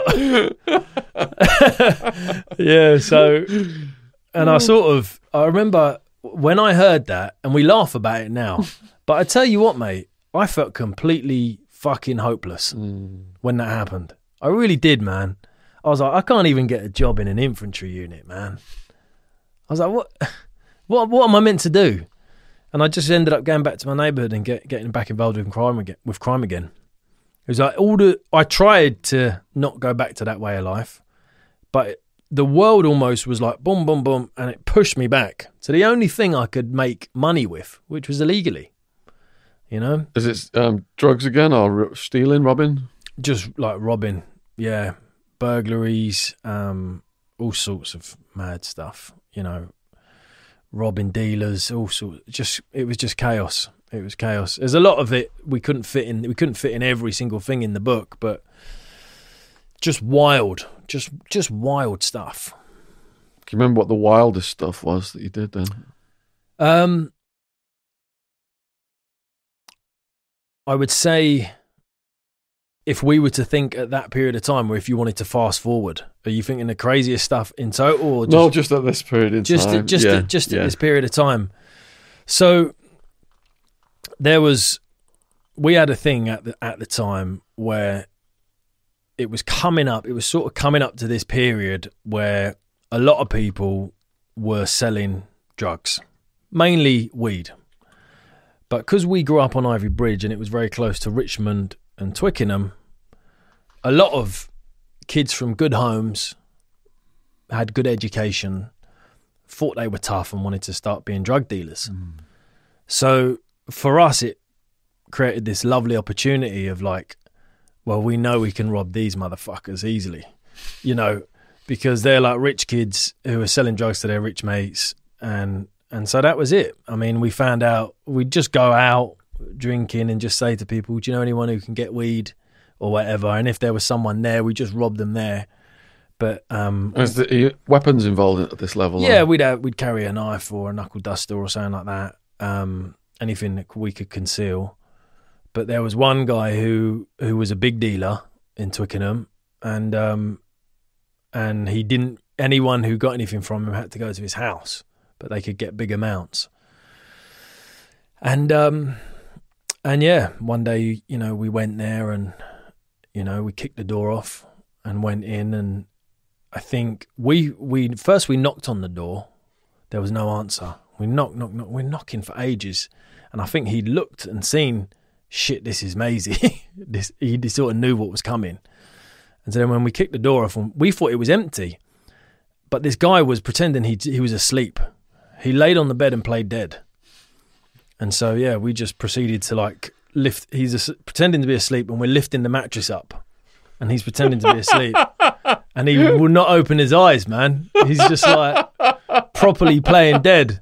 Yeah, so, and I sort of, I remember when I heard that, and we laugh about it now, but I tell you what, mate, I felt completely fucking hopeless mm. when that happened. I really did, man. I was like, I can't even get a job in an infantry unit, man. I was like, what, what, what am I meant to do? And I just ended up going back to my neighbourhood and get, getting back involved with crime again. With crime again, it was like all the. I tried to not go back to that way of life, but the world almost was like boom, boom, boom, and it pushed me back to the only thing I could make money with, which was illegally. You know, is it um, drugs again or stealing, robbing? Just like robbing, yeah, burglaries, um, all sorts of mad stuff. You know. Robbing dealers, all sorts. Just it was just chaos. It was chaos. There's a lot of it we couldn't fit in. We couldn't fit in every single thing in the book, but just wild, just just wild stuff. Can you remember what the wildest stuff was that you did then? Um, I would say, if we were to think at that period of time, or if you wanted to fast forward, are you thinking the craziest stuff in total? Or just, no, just at this period in just time. At, just yeah, at, just yeah. at this period of time. So there was, we had a thing at the at the time where it was coming up. It was sort of coming up to this period where a lot of people were selling drugs, mainly weed. But because we grew up on Ivy Bridge and it was very close to Richmond and Twickenham, a lot of kids from good homes had good education, thought they were tough and wanted to start being drug dealers. Mm. So for us, it created this lovely opportunity of like, well, we know we can rob these motherfuckers easily, you know, because they're like rich kids who are selling drugs to their rich mates. And, and so that was it. I mean, we found out we'd just go out drinking and just say to people, do you know anyone who can get weed or whatever? And if there was someone there, we just robbed them there. But um, is the weapons involved at this level? Yeah, or? we'd have, we'd carry a knife or a knuckle duster or something like that. Um, anything that we could conceal. But there was one guy who who was a big dealer in Twickenham, and um, and he didn't. Anyone who got anything from him had to go to his house, but they could get big amounts. And um, and yeah, one day, you know, we went there and, you know, we kicked the door off and went in, and I think we we first we knocked on the door. There was no answer. We knocked, knocked, knocked. We're knocking for ages, and I think he looked and seen, shit, this is Maisie. this he sort of knew what was coming. And so then when we kicked the door off, we thought it was empty, but this guy was pretending he he was asleep. He laid on the bed and played dead. And so yeah, we just proceeded to like lift. He's a, pretending to be asleep, and we're lifting the mattress up, and he's pretending to be asleep, and he will not open his eyes, man. He's just like properly playing dead.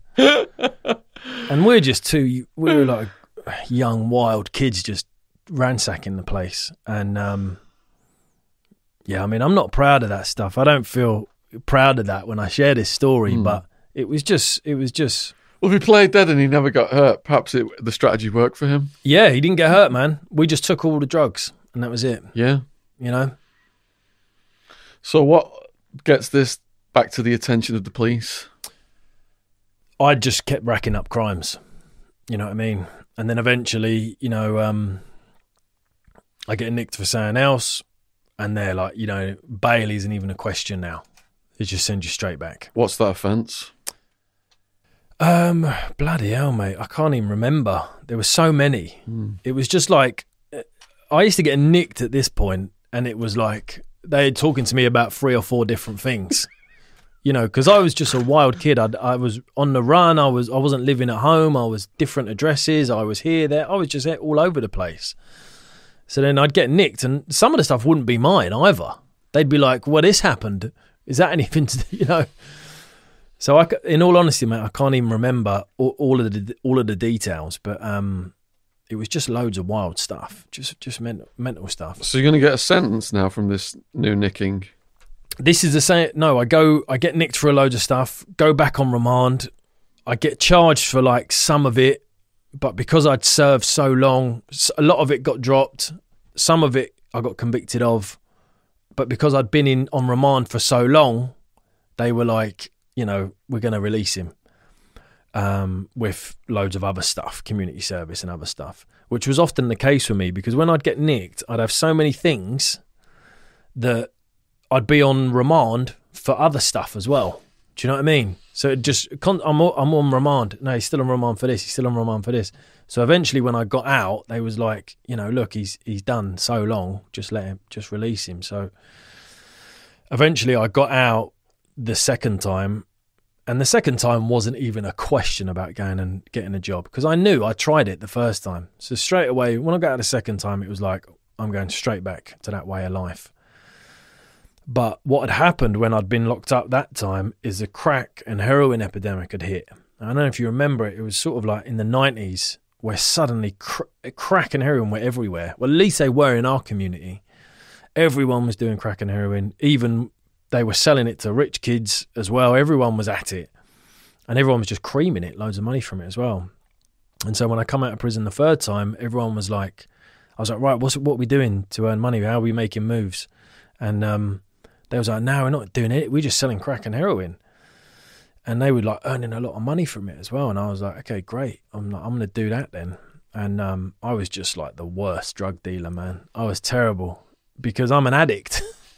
And we're just two. We were like young, wild kids just ransacking the place. And um, yeah, I mean, I'm not proud of that stuff. I don't feel proud of that when I share this story, mm. but it was just, it was just. Well, if he played dead and he never got hurt, perhaps it, the strategy worked for him. Yeah, he didn't get hurt, man. We just took all the drugs, and that was it. Yeah. You know? So what gets this back to the attention of the police? I just kept racking up crimes. You know what I mean? And then eventually, you know, um, I get nicked for something else, and they're like, you know, bail isn't even a question now. They just send you straight back. What's that offence? Um, bloody hell, mate. I can't even remember. There were so many. Mm. It was just like, I used to get nicked at this point, and it was like, they were talking to me about three or four different things. You know, because I was just a wild kid. I, I was on the run. I was. I wasn't living at home. I was different addresses. I was here, there. I was just all over the place. So then I'd get nicked, and some of the stuff wouldn't be mine either. They'd be like, "Well, this happened. Is that anything to do?" You know? So, I, in all honesty, mate, I can't even remember all, all of the all of the details. But um, it was just loads of wild stuff, just just mental, mental stuff. So you're going to get a sentence now from this new nicking. This is the same. No, I go, I get nicked for a load of stuff, go back on remand. I get charged for like some of it, but because I'd served so long, a lot of it got dropped. Some of it I got convicted of. but because I'd been in on remand for so long, they were like, you know, we're going to release him um, with loads of other stuff, community service and other stuff, which was often the case for me because when I'd get nicked, I'd have so many things that I'd be on remand for other stuff as well. Do you know what I mean? So it just, I'm, I'm on remand. No, he's still on remand for this. He's still on remand for this. So eventually when I got out, they was like, you know, look, he's he's done so long. Just let him, just release him. So eventually I got out the second time. And the second time wasn't even a question about going and getting a job because I knew I tried it the first time. So straight away, when I got out the second time, it was like, I'm going straight back to that way of life. But what had happened when I'd been locked up that time is a crack and heroin epidemic had hit. I don't know if you remember it. It was sort of like in the nineties where suddenly cr- crack and heroin were everywhere. Well, at least they were in our community. Everyone was doing crack and heroin. Even they were selling it to rich kids as well. Everyone was at it. And everyone was just creaming it, loads of money from it as well. And so when I come out of prison the third time, everyone was like, I was like, right, what's, what are we doing to earn money? How are we making moves? And um, they was like, no, we're not doing it. We're just selling crack and heroin. And they were like earning a lot of money from it as well. And I was like, okay, great. I'm like, I'm going to do that then. And um, I was just like the worst drug dealer, man. I was terrible because I'm an addict.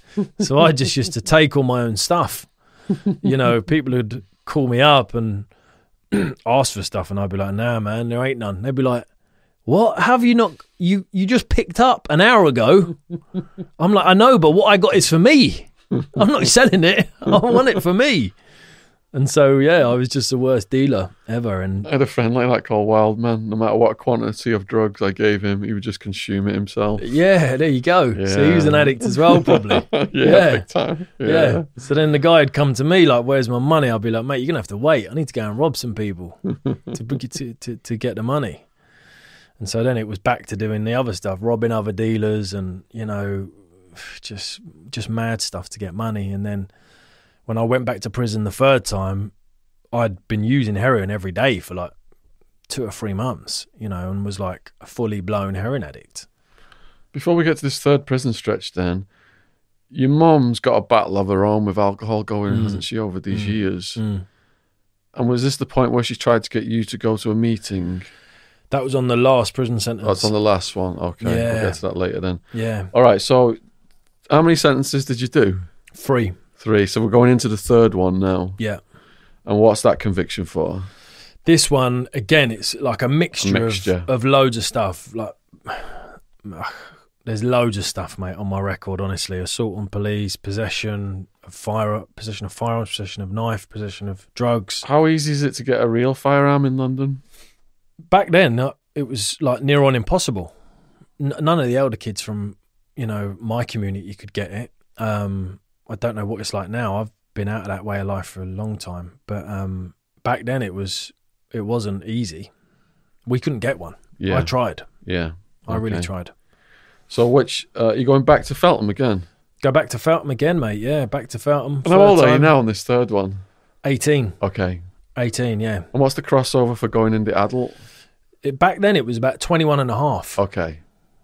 So I just used to take all my own stuff. You know, people would call me up and ask for stuff and I'd be like, nah, man, there ain't none. They'd be like, what have you not, you, you just picked up an hour ago. I'm like, I know, but what I got is for me. I'm not selling it. I want it for me. And so, yeah, I was just the worst dealer ever. And I had a friend like that called Wildman. No matter what quantity of drugs I gave him, he would just consume it himself. Yeah, there you go. Yeah. So he was an addict as well, probably. yeah, yeah, big time. Yeah. yeah. So then the guy would come to me like, where's my money? I'll be like, mate, you're going to have to wait. I need to go and rob some people to, to, to, to get the money. And so then it was back to doing the other stuff, robbing other dealers and, you know, just just mad stuff to get money. And then when I went back to prison the third time, I'd been using heroin every day for like two or three months, you know, and was like a fully blown heroin addict. Before we get to this third prison stretch then, your mum's got a battle of her own with alcohol going, mm. hasn't she, over these mm. years? Mm. And was this the point where she tried to get you to go to a meeting? That was on the last prison sentence. That's on the last one. Okay, yeah. we'll get to that later then. Yeah. All right, so how many sentences did you do? Three. Three. So we're going into the third one now. Yeah. And what's that conviction for? This one, again, it's like a mixture, a mixture. Of, of loads of stuff. Like, ugh, there's loads of stuff, mate, on my record, honestly. Assault on police, possession of fire, possession of firearms, possession of knife, possession of drugs. How easy is it to get a real firearm in London? Back then, it was like near on impossible. N- none of the elder kids from, you know, my community could get it. Um, I don't know what it's like now. I've been out of that way of life for a long time. But um, back then, it, was, it wasn't easy. We couldn't get one. Yeah. I tried. Yeah. I okay. really tried. So which, uh, you're going back to Feltham again? Go back to Feltham again, mate. Yeah, back to Feltham. And how old are you now on this third one? eighteen. Okay. eighteen, yeah. And what's the crossover for going into adult? It, back then it was about twenty-one and a half. Okay.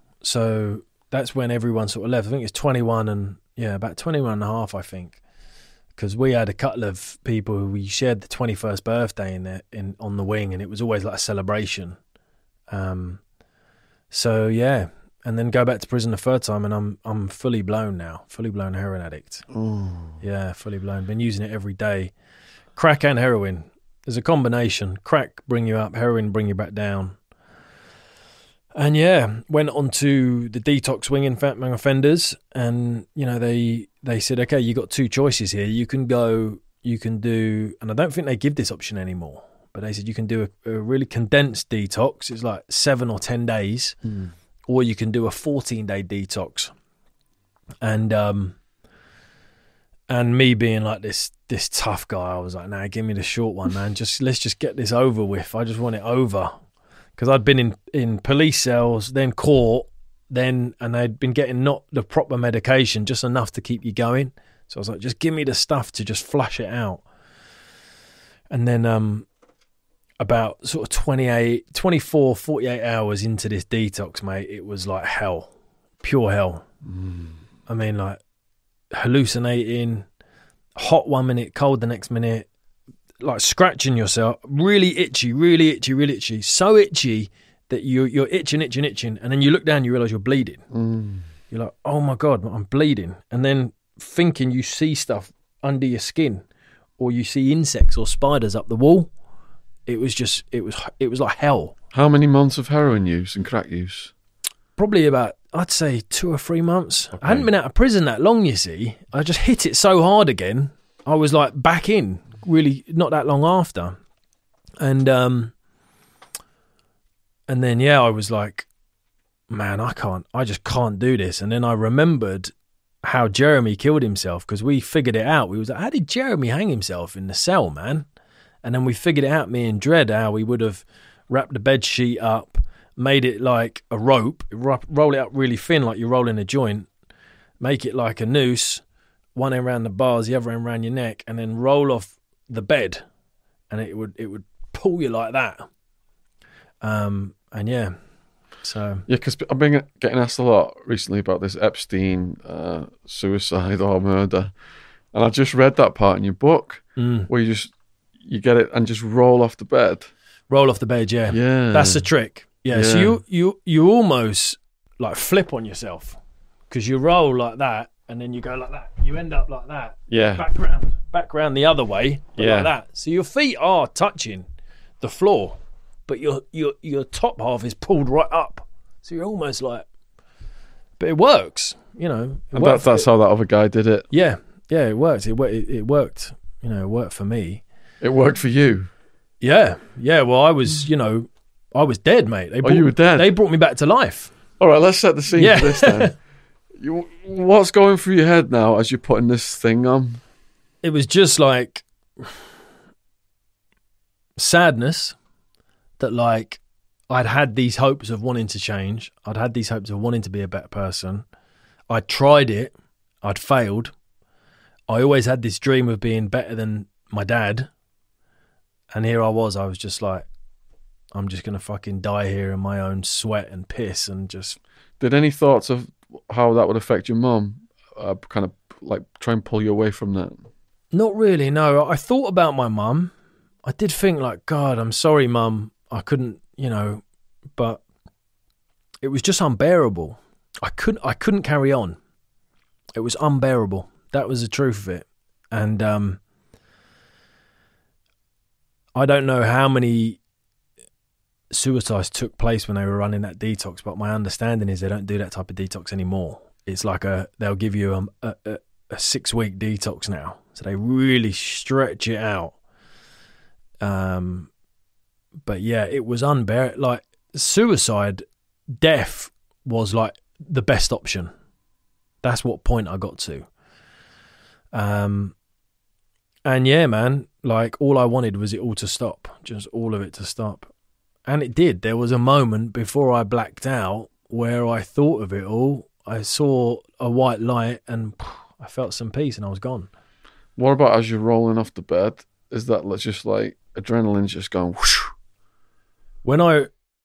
So that's when everyone sort of left. I think it's twenty-one and, yeah, about twenty-one and a half, I think. Because we had a couple of people who we shared the twenty-first birthday in the, in on the wing, and it was always like a celebration. Um. So, yeah. And then go back to prison the third time, and I'm I'm fully blown now. Fully blown heroin addict. Ooh. Yeah, fully blown. Been using it every day. Crack and heroin. There's a combination. Crack bring you up, heroin bring you back down. And yeah, went on to the detox wing in Fatman offenders, and you know they they said, okay, you got two choices here. You can go, you can do, and I don't think they give this option anymore. But they said you can do a, a really condensed detox. It's like seven or ten days, mm. or you can do a fourteen day detox. And um, and me being like this this tough guy, I was like, nah, give me the short one, man. Just let's just get this over with. I just want it over. Because I'd been in, in police cells, then court, then, and they'd been getting not the proper medication, just enough to keep you going. So I was like, just give me the stuff to just flush it out. And then um, about sort of twenty-eight, twenty-four, forty-eight hours into this detox, mate, it was like hell, pure hell. Mm. I mean, like, hallucinating, hot one minute, cold the next minute, like scratching yourself, really itchy, really itchy, really itchy, so itchy that you, you're itching, itching, itching, and then you look down, you realise you're bleeding. Mm. You're like, oh my God, I'm bleeding. And then thinking you see stuff under your skin, or you see insects or spiders up the wall. It was just, it was, it was like hell. How many months of heroin use and crack use? Probably about, I'd say two or three months. Okay. I hadn't been out of prison that long, you see. I just hit it so hard again. I was like back in, really not that long after. And, um, and then, yeah, I was like, man, I can't, I just can't do this. And then I remembered how Jeremy killed himself, because we figured it out. We was like, how did Jeremy hang himself in the cell, man? And then we figured it out, me and Dredd, how we would have wrapped the bed sheet up, made it like a rope, roll it up really thin like you're rolling a joint, make it like a noose, one end around the bars, the other end around your neck, and then roll off the bed, and it would it would pull you like that. Um, and yeah, so yeah, because I've been getting asked a lot recently about this Epstein uh, suicide or murder, and I just read that part in your book mm. where you just you get it and just roll off the bed. Roll off the bed, yeah, yeah, that's the trick. Yeah, yeah. so you you you almost like flip on yourself, because you roll like that, and then you go like that. You end up like that. Yeah. Back round, back round the other way. Yeah. Like that. So your feet are touching the floor, but your your your top half is pulled right up. So you're almost like, but it works, you know. And that, that's how that other guy did it. Yeah, yeah, it worked. It, it it worked. You know, it worked for me. It worked for you. Yeah, yeah. Well, I was, you know, I was dead, mate. They Oh, brought, you were dead? They brought me back to life. All right, let's set the scene Yeah. for this then. You, what's going through your head now as you're putting this thing on? It was just like sadness that, like, I'd had these hopes of wanting to change. I'd had these hopes of wanting to be a better person. I'd tried it. I'd failed. I always had this dream of being better than my dad. And here I was. I was just like, I'm just going to fucking die here in my own sweat and piss and just... Did any thoughts of how that would affect your mum uh, kind of like try and pull you away from that? Not really, no. I thought about my mum. I did think like, God, I'm sorry, mum. I couldn't, you know, but it was just unbearable. I couldn't, I couldn't carry on. It was unbearable. That was the truth of it. And um, I don't know how many suicides took place when they were running that detox, but my understanding is they don't do that type of detox anymore. It's like a they'll give you a, a, a six week detox now, so they really stretch it out. Um, but yeah, it was unbearable. Like suicide, death was like the best option. That's what point I got to. Um, and yeah, man, like all I wanted was it all to stop, just all of it to stop. And it did. There was a moment before I blacked out where I thought of it all. I saw a white light and I felt some peace and I was gone. What about as you're rolling off the bed? Is that just like adrenaline's just going whoosh? When I,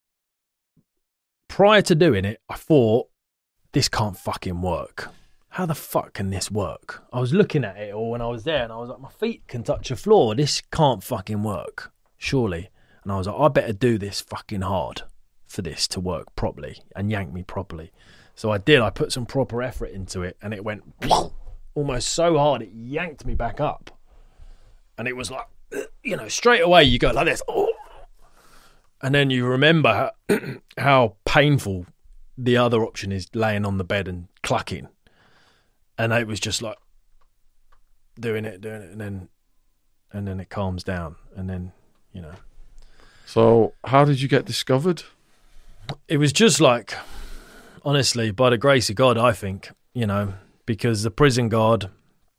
prior to doing it, I thought, this can't fucking work. How the fuck can this work? I was looking at it all when I was there and I was like, my feet can touch the floor. This can't fucking work, surely. And I was like, I better do this fucking hard for this to work properly and yank me properly. So I did. I put some proper effort into it and it went almost so hard it yanked me back up. And it was like, you know, straight away you go like this. Oh. And then you remember how, how painful the other option is, laying on the bed and clucking. And it was just like doing it, doing it, and then and then it calms down. And then, you know. So how did you get discovered? It was just like, honestly, by the grace of God, I think, you know, because the prison guard,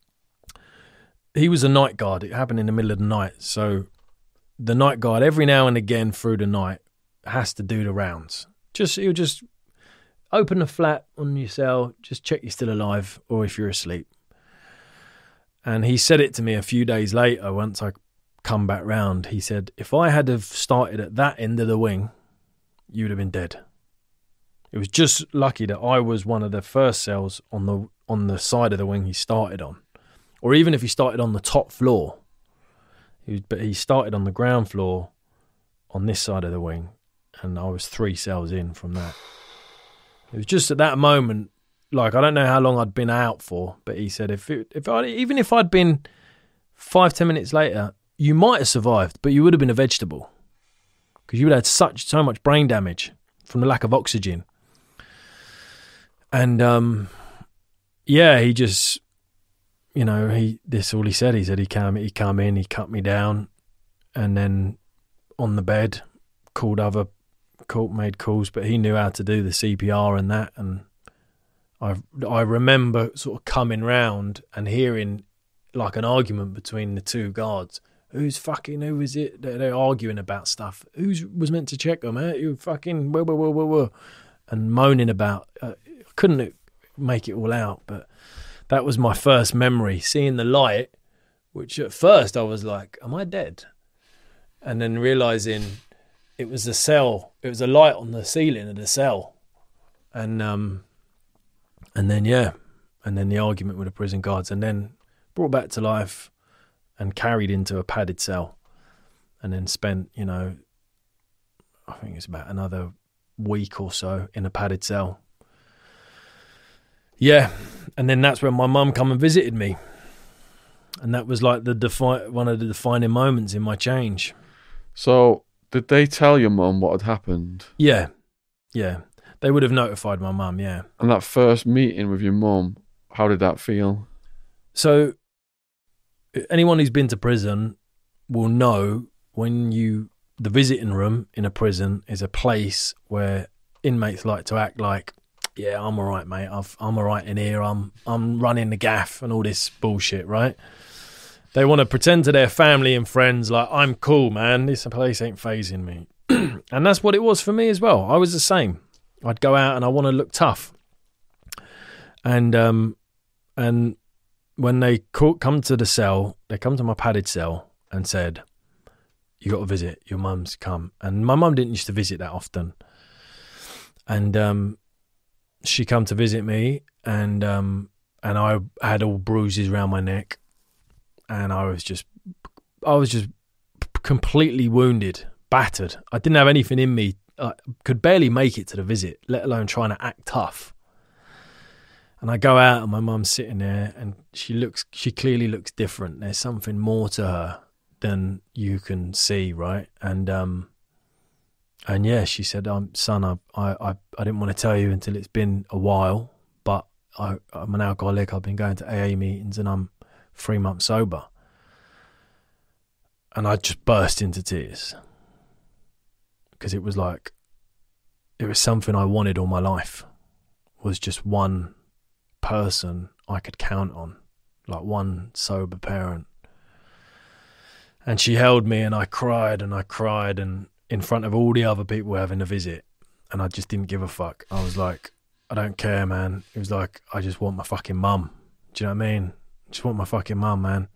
he was a night guard. It happened in the middle of the night. So the night guard, every now and again through the night, has to do the rounds. Just, he'll just open the flat on your cell, just check you're still alive or if you're asleep. And he said it to me a few days later once I come back round. He said, if I had have started at that end of the wing, you'd have been dead. It was just lucky that I was one of the first cells on the on the side of the wing he started on, or even if he started on the top floor. He, but he started on the ground floor on this side of the wing, and I was three cells in from that. It was just at that moment, like, I don't know how long I'd been out for, but he said if it, if I, even if I'd been five, ten minutes later, you might have survived, but you would have been a vegetable because you would have had such so much brain damage from the lack of oxygen. And um, yeah, he just, you know, he this all he said. He said he came, he come in, he cut me down, and then on the bed, called other, called, made calls, but he knew how to do the C P R and that. And I I remember sort of coming round and hearing like an argument between the two guards. Who's fucking, who is it? They're, they're arguing about stuff. Who was meant to check them, eh? You fucking, whoa, whoa, whoa, whoa, whoa. And moaning about, uh, couldn't make it all out, but that was my first memory, seeing the light, which at first I was like, am I dead? And then realising it was the cell, it was a light on the ceiling of the cell. And um, and then, yeah, and then the argument with the prison guards, and then brought back to life and carried into a padded cell, and then spent, you know, I think it's about another week or so in a padded cell. Yeah, and then that's when my mum come and visited me, and that was like the defi- one of the defining moments in my change. So, did they tell your mum what had happened? Yeah, yeah, they would have notified my mum. Yeah, and that first meeting with your mum, how did that feel? So, anyone who's been to prison will know when you the visiting room in a prison is a place where inmates like to act like, yeah, I'm all right, mate. I've, I'm all right in here. I'm I'm running the gaff and all this bullshit, right? They want to pretend to their family and friends like, I'm cool, man. This place ain't phasing me. And that's what it was for me as well. I was the same. I'd go out and I want to look tough. And um, and when they call, come to the cell, they come to my padded cell and said, you got to visit. Your mum's come. And my mum didn't used to visit that often. And um. She come to visit me, and um, and I had all bruises around my neck, and I was just, I was just completely wounded, battered. I didn't have anything in me. I could barely make it to the visit, let alone trying to act tough. And I go out, and my mum's sitting there, and she looks, she clearly looks different. There's something more to her than you can see, right? And um. And yeah, she said, um, son, I, I, I didn't want to tell you until it's been a while, but I, I'm an alcoholic. I've been going to A A meetings and I'm three months sober. And I just burst into tears because it was like, it was something I wanted all my life, was just one person I could count on, like one sober parent. And she held me and I cried and I cried and in front of all the other people having a visit, and I just didn't give a fuck. I was like, I don't care, man. It was like, I just want my fucking mum. Do you know what I mean? I just want my fucking mum, man.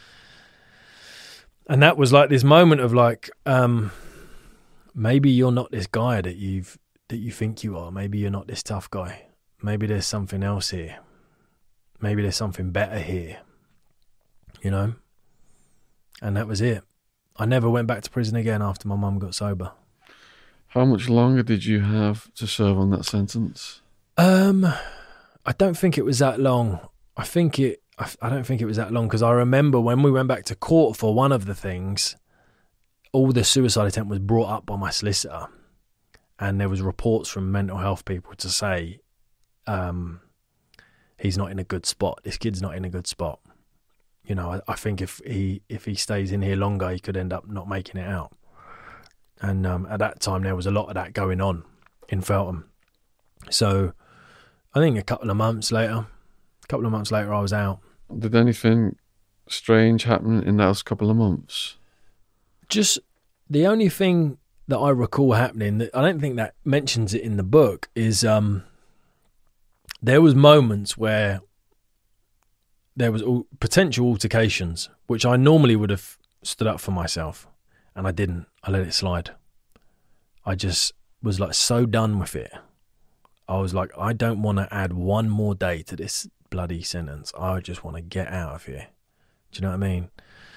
And that was like this moment of like, um, maybe you're not this guy that you've that you think you are. Maybe you're not this tough guy. Maybe there's something else here. Maybe there's something better here. You know? And that was it. I never went back to prison again after my mum got sober. How much longer did you have to serve on that sentence? Um, I don't think it was that long. I think it. I, I don't think it was that long because I remember when we went back to court for one of the things, all the suicide attempt was brought up by my solicitor, and there was reports from mental health people to say, um, he's not in a good spot. This kid's not in a good spot. You know, I, I think if he if he stays in here longer, he could end up not making it out. And um, at that time, there was a lot of that going on in Feltham. So I think a couple of months later, a couple of months later, I was out. Did anything strange happen in those couple of months? Just the only thing that I recall happening, that I don't think that mentions it in the book, is um, there was moments where there was all, potential altercations, which I normally would have stood up for myself, and I didn't. I let it slide. I just was like so done with it. I was like, I don't want to add one more day to this bloody sentence. I just want to get out of here. Do you know what I mean?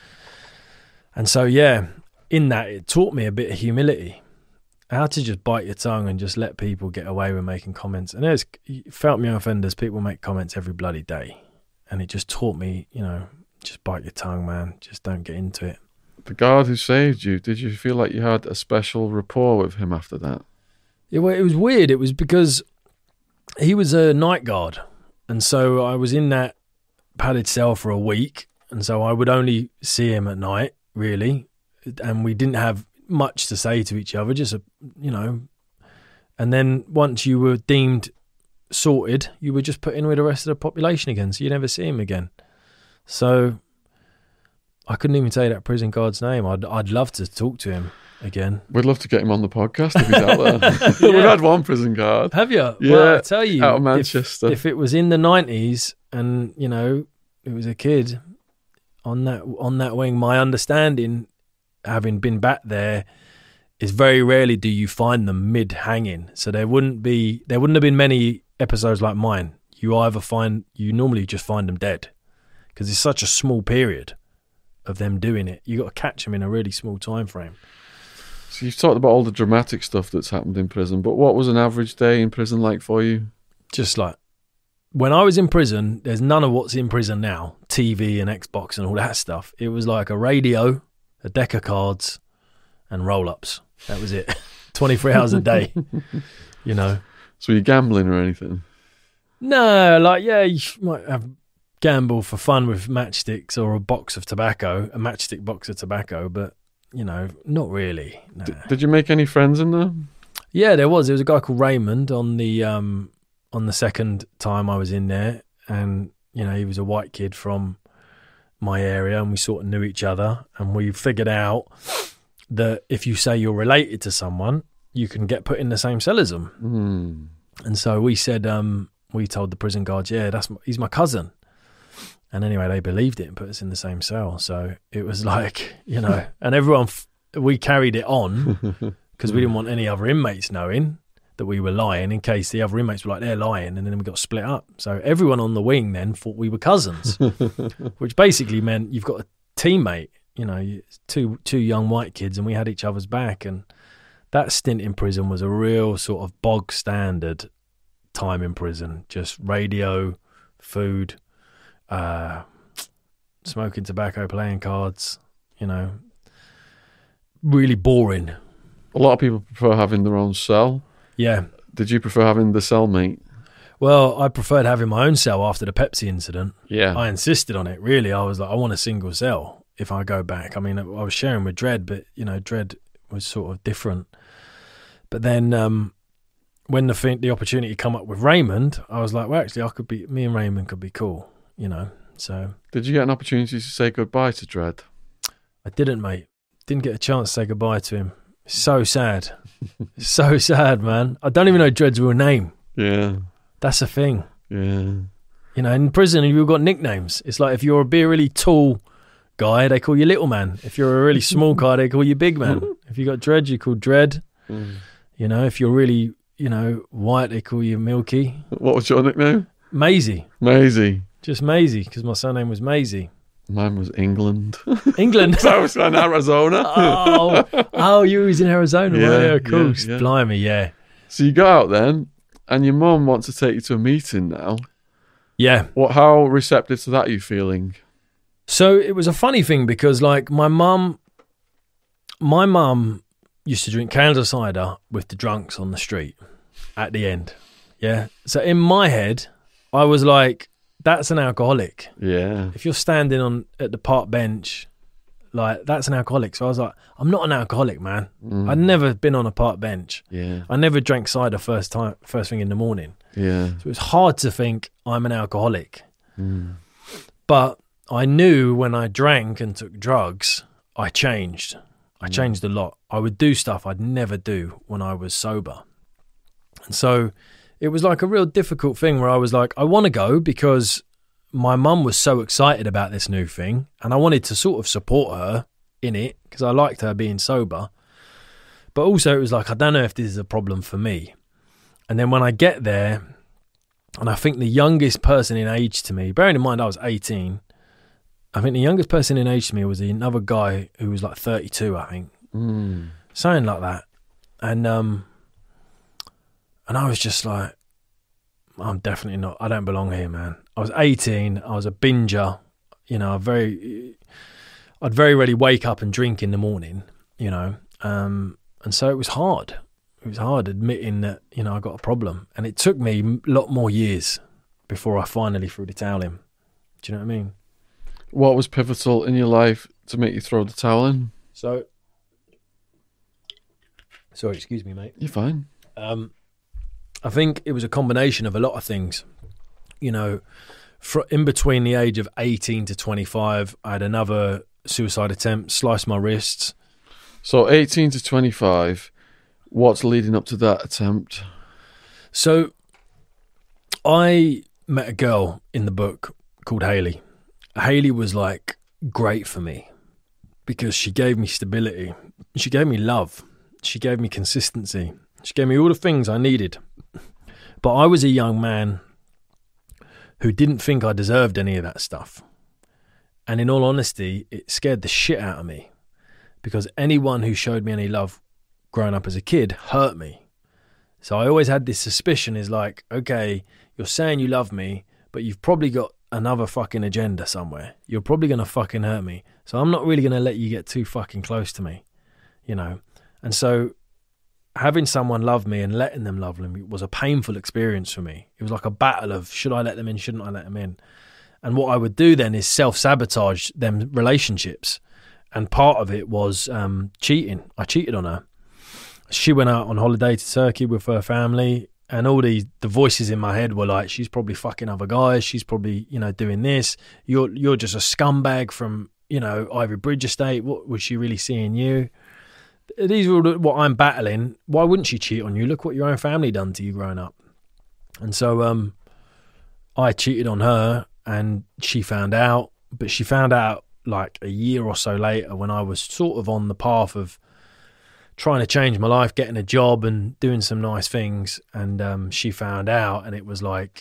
And so, yeah, in that, it taught me a bit of humility. How to just bite your tongue and just let people get away with making comments. And there's felt me offenders, people make comments every bloody day. And it just taught me, you know, just bite your tongue, man. Just don't get into it. The guard who saved you, did you feel like you had a special rapport with him after that? It, it was weird. It was because he was a night guard. And so I was in that padded cell for a week. And so I would only see him at night, really. And we didn't have much to say to each other, just a, you know, and then once you were deemed sorted, you were just put in with the rest of the population again, so you never see him again. So I couldn't even tell you that prison guard's name. I'd I'd love to talk to him again. We'd love to get him on the podcast if he's out there. Yeah. We've had one prison guard. Have you? Yeah, well, I tell you, out of Manchester. If, if it was in the nineties and, you know, it was a kid on that on that wing, my understanding, having been back there, is very rarely do you find them mid hanging. So there wouldn't be there wouldn't have been many episodes like mine. You either find you normally just find them dead because it's such a small period of them doing it. You got to catch them in a really small time frame. So you've talked about all the dramatic stuff that's happened in prison, but what was an average day in prison like for you? Just like when I was in prison, there's none of what's in prison now, T V and Xbox and all that stuff. It was like a radio, a deck of cards, and roll-ups. That was it. twenty-three hours a day, you know. So were you gambling or anything? No, like, yeah, you might have gamble for fun with matchsticks or a box of tobacco, a matchstick box of tobacco, but, you know, not really. Nah. D- did you make any friends in there? Yeah, there was. There was a guy called Raymond on the um, on the second time I was in there, and, you know, he was a white kid from my area, and we sort of knew each other, and we figured out that if you say you're related to someone, you can get put in the same cell as them. Mm. And so we said, um, we told the prison guards, yeah, that's my, he's my cousin. And anyway, they believed it and put us in the same cell. So it was like, you know, and everyone, f- we carried it on because we didn't want any other inmates knowing that we were lying in case the other inmates were like, they're lying, and then we got split up. So everyone on the wing then thought we were cousins, which basically meant you've got a teammate, you know, two two young white kids, and we had each other's back. And that stint in prison was a real sort of bog standard time in prison. Just radio, food, uh, smoking tobacco, playing cards, you know, really boring. A lot of people prefer having their own cell. Yeah. Did you prefer having the cellmate? Well, I preferred having my own cell after the Pepsi incident. Yeah. I insisted on it, really. I was like, I want a single cell if I go back. I mean, I was sharing with Dredd, but, you know, Dredd was sort of different. But then um, when the thing, the opportunity come up with Raymond, I was like, well, actually, I could be, me and Raymond could be cool, you know. So did you get an opportunity to say goodbye to Dredd? I didn't, mate. Didn't get a chance to say goodbye to him. So sad. So sad, man. I don't even know Dredd's real name. Yeah. That's a thing. Yeah. You know, in prison, you've got nicknames. It's like if you're a be a really tall guy, they call you Little Man. If you're a really small guy, they call you Big Man. If you got Dredd, you call Dredd. Mm. You know, if you're really, you know, white, they call you Milky. What was your nickname? Maisie. Maisie. Just Maisie, because my surname was Maisie. Mine was England. England. So I was in Arizona. oh, oh, you was in Arizona. Yeah, Yeah, yeah, cool. yeah, yeah. Blimey, yeah. So you got out then, and your mum wants to take you to a meeting now. Yeah. What? How receptive to that are you feeling? So it was a funny thing because, like, my mum, my mum used to drink cans of cider with the drunks on the street at the end. Yeah. So in my head, I was like, that's an alcoholic. Yeah. If you're standing on at the park bench, like, that's an alcoholic. So I was like, I'm not an alcoholic, man. Mm. I'd never been on a park bench. Yeah. I never drank cider first time, first thing in the morning. Yeah. So it was hard to think I'm an alcoholic. Mm. But I knew when I drank and took drugs, I changed. I changed a lot. I would do stuff I'd never do when I was sober. And so it was like a real difficult thing where I was like, I want to go because my mum was so excited about this new thing and I wanted to sort of support her in it because I liked her being sober. But also it was like, I don't know if this is a problem for me. And then when I get there, And I think the youngest person in age to me, bearing in mind I was eighteen, I think the youngest person in age to me was another guy who was like thirty-two, I think. Mm. Something like that. And um, and I was just like, I'm definitely not, I don't belong here, man. I was eighteen, I was a binger, you know, very, I'd very rarely wake up and drink in the morning, you know. Um, and so it was hard. It was hard admitting that, you know, I got a problem. And it took me a lot more years before I finally threw the towel in. Do you know what I mean? What was pivotal in your life to make you throw the towel in? So, sorry, excuse me, mate. You're fine. Um, I think it was a combination of a lot of things. You know, for, in between the age of eighteen to twenty-five, I had another suicide attempt, sliced my wrists. So eighteen to twenty-five, what's leading up to that attempt? So I met a girl in the book called Hayley. Hayley was like great for me because she gave me stability. She gave me love. She gave me consistency. She gave me all the things I needed. But I was a young man who didn't think I deserved any of that stuff. And in all honesty, it scared the shit out of me because anyone who showed me any love growing up as a kid hurt me. So I always had this suspicion is like, okay, you're saying you love me, but you've probably got another fucking agenda somewhere. You're probably going to fucking hurt me. So I'm not really going to let you get too fucking close to me, you know. And so having someone love me and letting them love me was a painful experience for me. It was like a battle of should I let them in, shouldn't I let them in? And what I would do then is self-sabotage them relationships. And part of it was um, cheating. I cheated on her. She went out on holiday to Turkey with her family, and all the, the voices in my head were like, she's probably fucking other guys. She's probably, you know, doing this. You're you're just a scumbag from, you know, Ivy Bridge Estate. What was she really seeing you? These are what I'm battling. Why wouldn't she cheat on you? Look what your own family done to you growing up. And so um, I cheated on her, and she found out. But she found out like a year or so later when I was sort of on the path of trying to change my life, getting a job and doing some nice things. And um, she found out, and it was like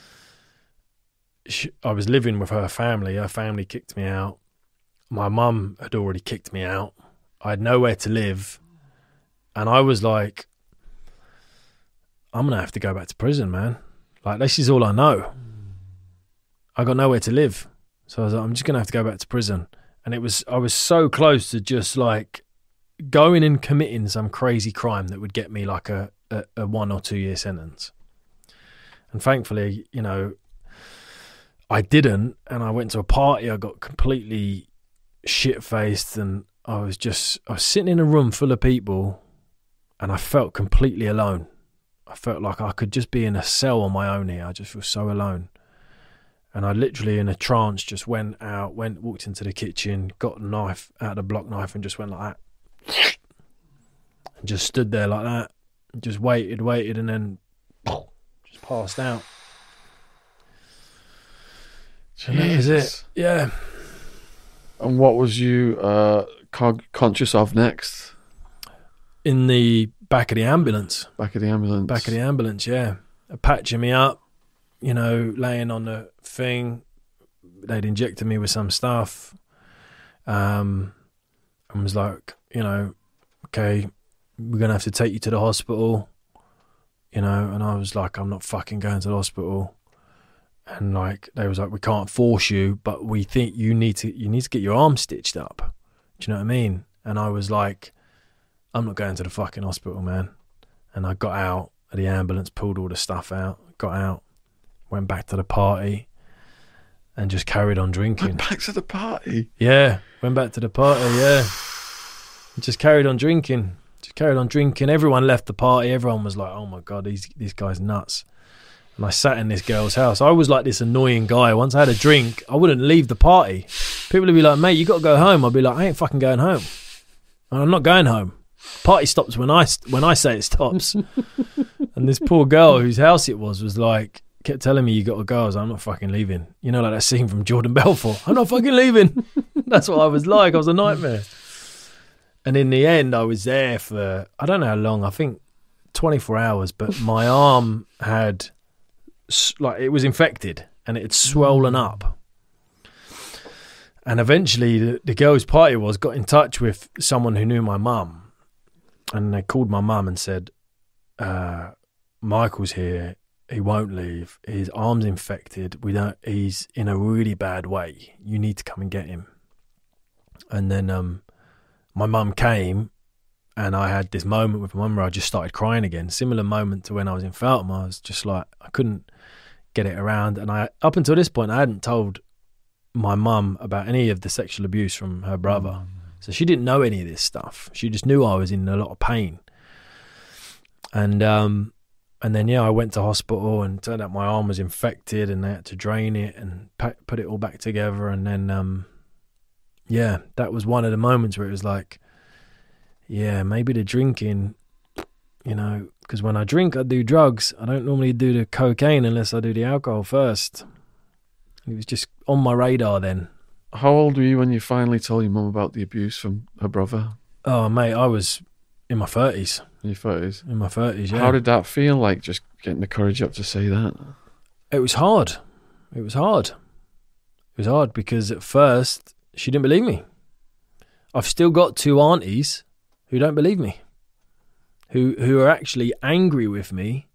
she, I was living with her family. Her family kicked me out. My mum had already kicked me out. I had nowhere to live. And I was like, I'm going to have to go back to prison, man. Like, this is all I know. I got nowhere to live. So I was like, I'm just going to have to go back to prison. And it was, I was so close to just like going and committing some crazy crime that would get me like a, a, a one or two year sentence. And thankfully, you know, I didn't. And I went to a party. I got completely shit-faced, and I was just, I was sitting in a room full of people, and I felt completely alone. I felt like I could just be in a cell on my own here. I just feel so alone. And I literally, in a trance, just went out, went, walked into the kitchen, got a knife out of the block knife, and just went like that. And just stood there like that. Just waited, waited, and then just passed out. And that was it. Yeah. And what was you uh, con- conscious of next? In the back of the ambulance. Back of the ambulance. Back of the ambulance, yeah. Patching me up, you know, laying on the thing. They'd injected me with some stuff. Um, and was like, you know, okay, we're going to have to take you to the hospital. You know, and I was like, I'm not fucking going to the hospital. And like, they was like, we can't force you, but we think you need to, you need to get your arm stitched up. Do you know what I mean? And I was like, I'm not going to the fucking hospital, man. And I got out of the ambulance, pulled all the stuff out, got out, went back to the party, and just carried on drinking. Went back to the party? Yeah, went back to the party, yeah. Just carried on drinking. Just carried on drinking. Everyone left the party. Everyone was like, oh my God, these, this guy's nuts. And I sat in this girl's house. I was like this annoying guy. Once I had a drink, I wouldn't leave the party. People would be like, mate, you got to go home. I'd be like, I ain't fucking going home. And I'm not going home. Party stops when I, when I say it stops. And this poor girl whose house it was was like, kept telling me, you got to go. I was like, I'm not fucking leaving. You know, like that scene from Jordan Belfort. I'm not fucking leaving. That's what I was like. I was a nightmare. And in the end, I was there for, I don't know how long, I think twenty-four hours, but my arm had like it was infected and it had swollen up. And eventually the, the girls' party was got in touch with someone who knew my mum, and they called my mum and said, uh, Michael's here. He won't leave. His arm's infected. We don't. He's in a really bad way. You need to come and get him. And then um, my mum came, and I had this moment with my mum where I just started crying again. Similar moment to when I was in Feltham. I was just like, I couldn't get it around. And I, up until this point, I hadn't told my mum about any of the sexual abuse from her brother. Mm. So she didn't know any of this stuff. She just knew I was in a lot of pain. And um, and then, yeah, I went to hospital and turned out my arm was infected and they had to drain it and put it all back together. And then, um, yeah, that was one of the moments where it was like, yeah, maybe the drinking, you know, because when I drink, I do drugs. I don't normally do the cocaine unless I do the alcohol first. It was just on my radar then. How old were you when you finally told your mum about the abuse from her brother? Oh, mate, I was in my thirties. In your thirties? In my thirties, yeah. How did that feel, like, just getting the courage up to say that? It was hard. It was hard. It was hard because at first she didn't believe me. I've still got two aunties who don't believe me, who who are actually angry with me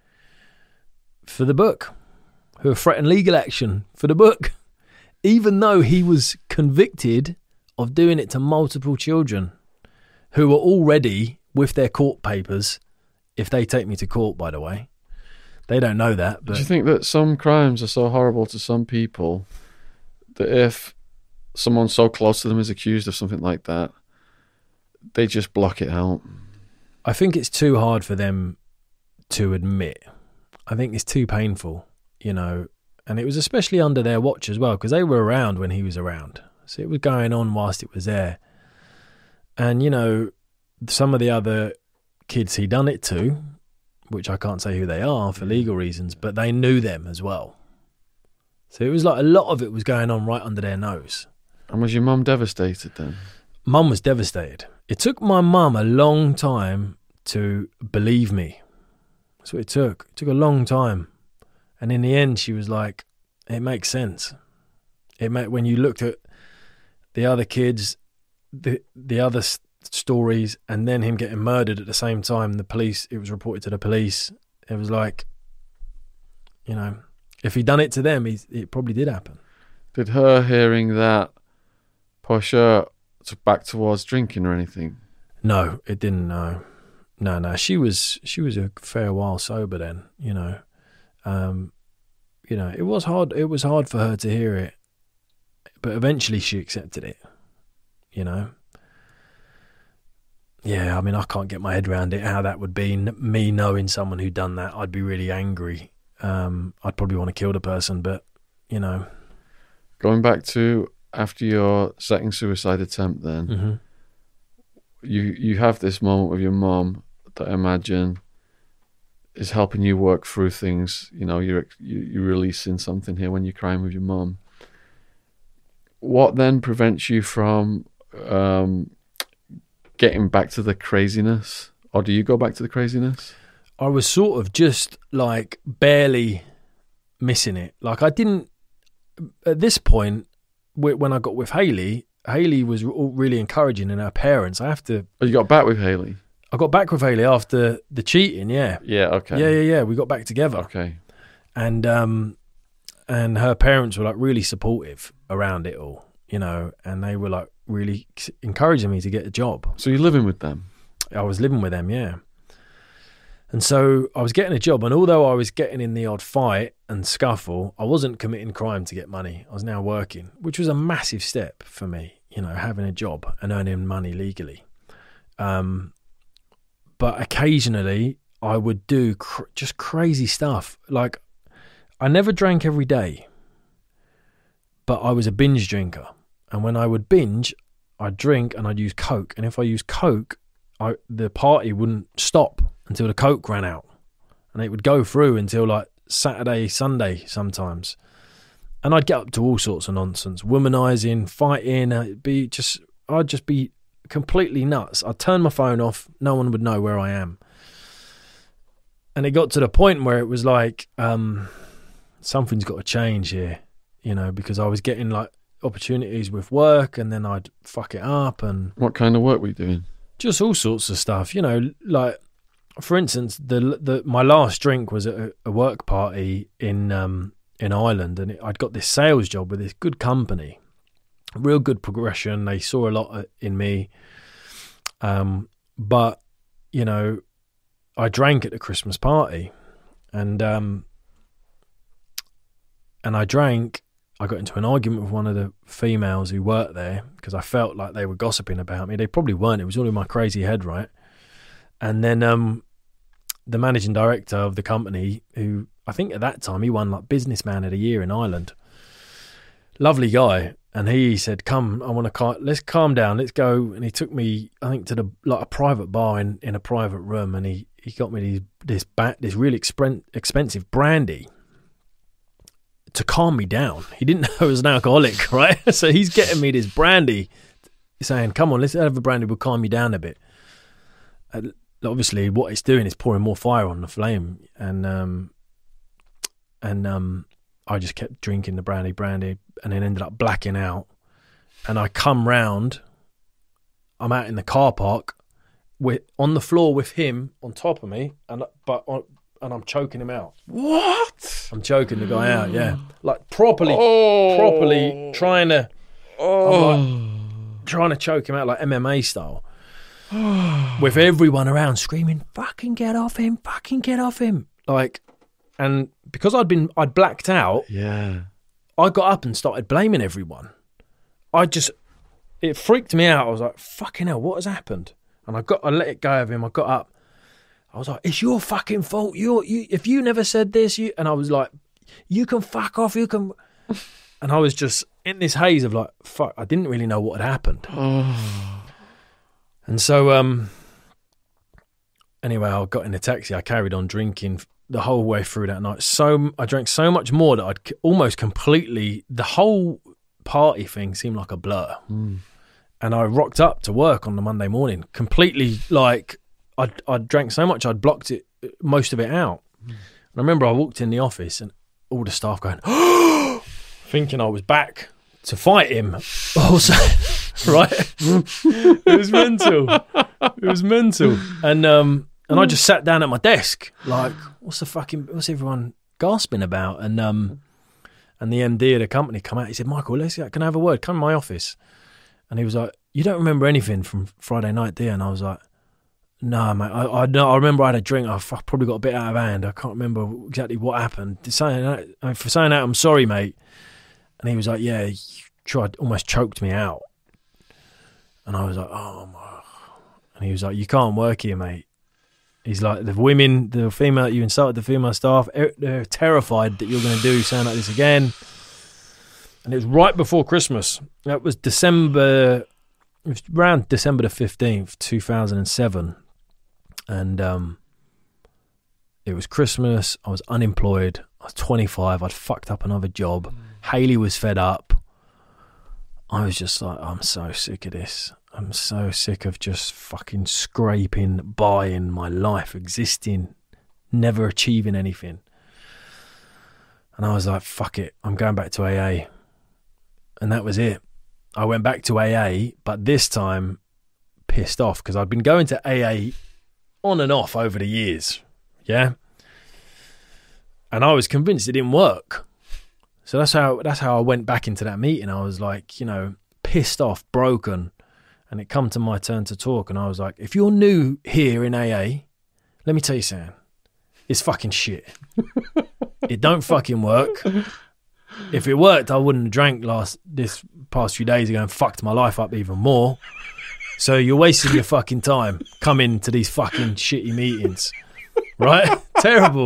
for the book, who are threatening legal action for the book, even though he was convicted of doing it to multiple children who were already with their court papers, if they take me to court, by the way. They don't know that. But do you think that some crimes are so horrible to some people that if someone so close to them is accused of something like that, they just block it out? I think it's too hard for them to admit. I think it's too painful, you know, and it was especially under their watch as well, because they were around when he was around. So it was going on whilst it was there. And, you know, some of the other kids he done it to, which I can't say who they are for legal reasons, but they knew them as well. So it was like a lot of it was going on right under their nose. And was your mum devastated then? Mum was devastated. It took my mum a long time to believe me. That's what it took. It took a long time. And in the end, she was like, it makes sense. It made, when you looked at the other kids, the the other s- stories, and then him getting murdered at the same time, the police, it was reported to the police. It was like, you know, if he'd done it to them, he, it probably did happen. Did her hearing that push her back towards drinking or anything? No, it didn't. No, no, no. She was she was a fair while sober then. You know, um, you know, it was hard. It was hard for her to hear it, but eventually she accepted it. You know. Yeah, I mean, I can't get my head around it. How that would be me knowing someone who'd done that. I'd be really angry. Um, I'd probably want to kill the person, but you know. Going back to after your second suicide attempt, then mm-hmm. you you have this moment with your mum that I imagine is helping you work through things. You know, you're you, you're releasing something here when you're crying with your mum. What then prevents you from um, getting back to the craziness, or do you go back to the craziness? I was sort of just like barely missing it. Like I didn't. At this point, when I got with Hayley, Hayley was really encouraging, and her parents. I have to. Oh, you got back with Hayley? I got back with Hayley after the cheating. Yeah. Yeah. Okay. Yeah, yeah, yeah. We got back together. Okay. And um, and her parents were like really supportive around it all, you know, and they were like really encouraging me to get a job. So you're living with them? I was living with them, yeah. And so I was getting a job, and although I was getting in the odd fight and scuffle, I wasn't committing crime to get money. I was now working, which was a massive step for me, you know, having a job and earning money legally. Um, but occasionally I would do cr- just crazy stuff. Like I never drank every day, but I was a binge drinker. And when I would binge, I'd drink and I'd use Coke. And if I used Coke, I, the party wouldn't stop until the Coke ran out, and it would go through until like Saturday, Sunday sometimes. And I'd get up to all sorts of nonsense, womanizing, fighting. It'd be just, I'd just be completely nuts. I'd turn my phone off. No one would know where I am. And it got to the point where it was like, um, something's got to change here, you know, because I was getting like opportunities with work and then I'd fuck it up. And what kind of work were you doing? Just all sorts of stuff, you know, like for instance, the the my last drink was at a, a work party in um in Ireland, and it, I'd got this sales job with this good company, real good progression. They saw a lot in me, um, but you know, I drank at the Christmas party, and um, and I drank. I got into an argument with one of the females who worked there because I felt like they were gossiping about me. They probably weren't. It was all in my crazy head, right? And then um, the managing director of the company, who I think at that time he won like Businessman of the Year in Ireland, lovely guy, and he said, "Come, I want to cal- let's calm down, let's go." And he took me, I think, to the like a private bar in, in a private room, and he, he got me these, this ba- this really expen- expensive brandy to calm me down. He didn't know I was an alcoholic, right? So he's getting me this brandy, saying, "Come on, let's have a brandy, we'll calm you down a bit." Uh, obviously, what it's doing is pouring more fire on the flame, and um, and um, I just kept drinking the brandy, brandy, and then ended up blacking out. And I come round, I'm out in the car park, with on the floor with him on top of me, and but on. And I'm choking him out. What? I'm choking the guy out, yeah. Like properly, oh. properly trying to, oh. I'm like, trying to choke him out like M M A style. With everyone around screaming, "Fucking get off him, fucking get off him." Like, and because I'd been, I'd blacked out. Yeah. I got up and started blaming everyone. I just, it freaked me out. I was like, fucking hell, what has happened? And I got, I let it go of him. I got up. I was like, "It's your fucking fault. You, you, if you never said this, you." And I was like, "You can fuck off. You can." And I was just in this haze of like, fuck. I didn't really know what had happened. Oh. And so, um, anyway, I got in a taxi. I carried on drinking the whole way through that night. So I drank so much more that I'd almost completely, the whole party thing seemed like a blur. Mm. And I rocked up to work on the Monday morning, completely like. I'd, I'd drank so much I'd blocked it, most of it out. Mm. And I remember I walked in the office and all the staff going, thinking I was back to fight him. Also, right? It was mental. It was mental. And um, and I just sat down at my desk, like, what's the fucking, what's everyone gasping about? And um, and the M D of the company come out. He said, "Michael, let's can I have a word? Come to my office." And he was like, "You don't remember anything from Friday night, do you?" And I was like, "No, mate. I I, know, I remember I had a drink. I probably got a bit out of hand. I can't remember exactly what happened. Saying that, for saying that, I'm sorry, mate." And he was like, "Yeah, you tried, almost choked me out." And I was like, "Oh my!" And he was like, "You can't work here, mate." He's like, "The women, the female, you insulted the female staff. They're terrified that you're going to do something like this again." And it was right before Christmas. That was December. It was around December the fifteenth, two thousand seven. And um, it was Christmas. I was unemployed. I was twenty-five. I'd fucked up another job. Mm. Haley was fed up. I was just like, I'm so sick of this. I'm so sick of just fucking scraping by in my life, existing, never achieving anything. And I was like, fuck it. I'm going back to A A. And that was it. I went back to A A, but this time pissed off because I'd been going to A A on and off over the years, yeah? And I was convinced it didn't work. So that's how that's how I went back into that meeting. I was like, you know, pissed off, broken. And it come to my turn to talk, and I was like, if you're new here in A A, let me tell you something. It's fucking shit. It don't fucking work. If it worked, I wouldn't have drank last this past few days ago and fucked my life up even more. So you're wasting your fucking time coming to these fucking shitty meetings. Right? Terrible.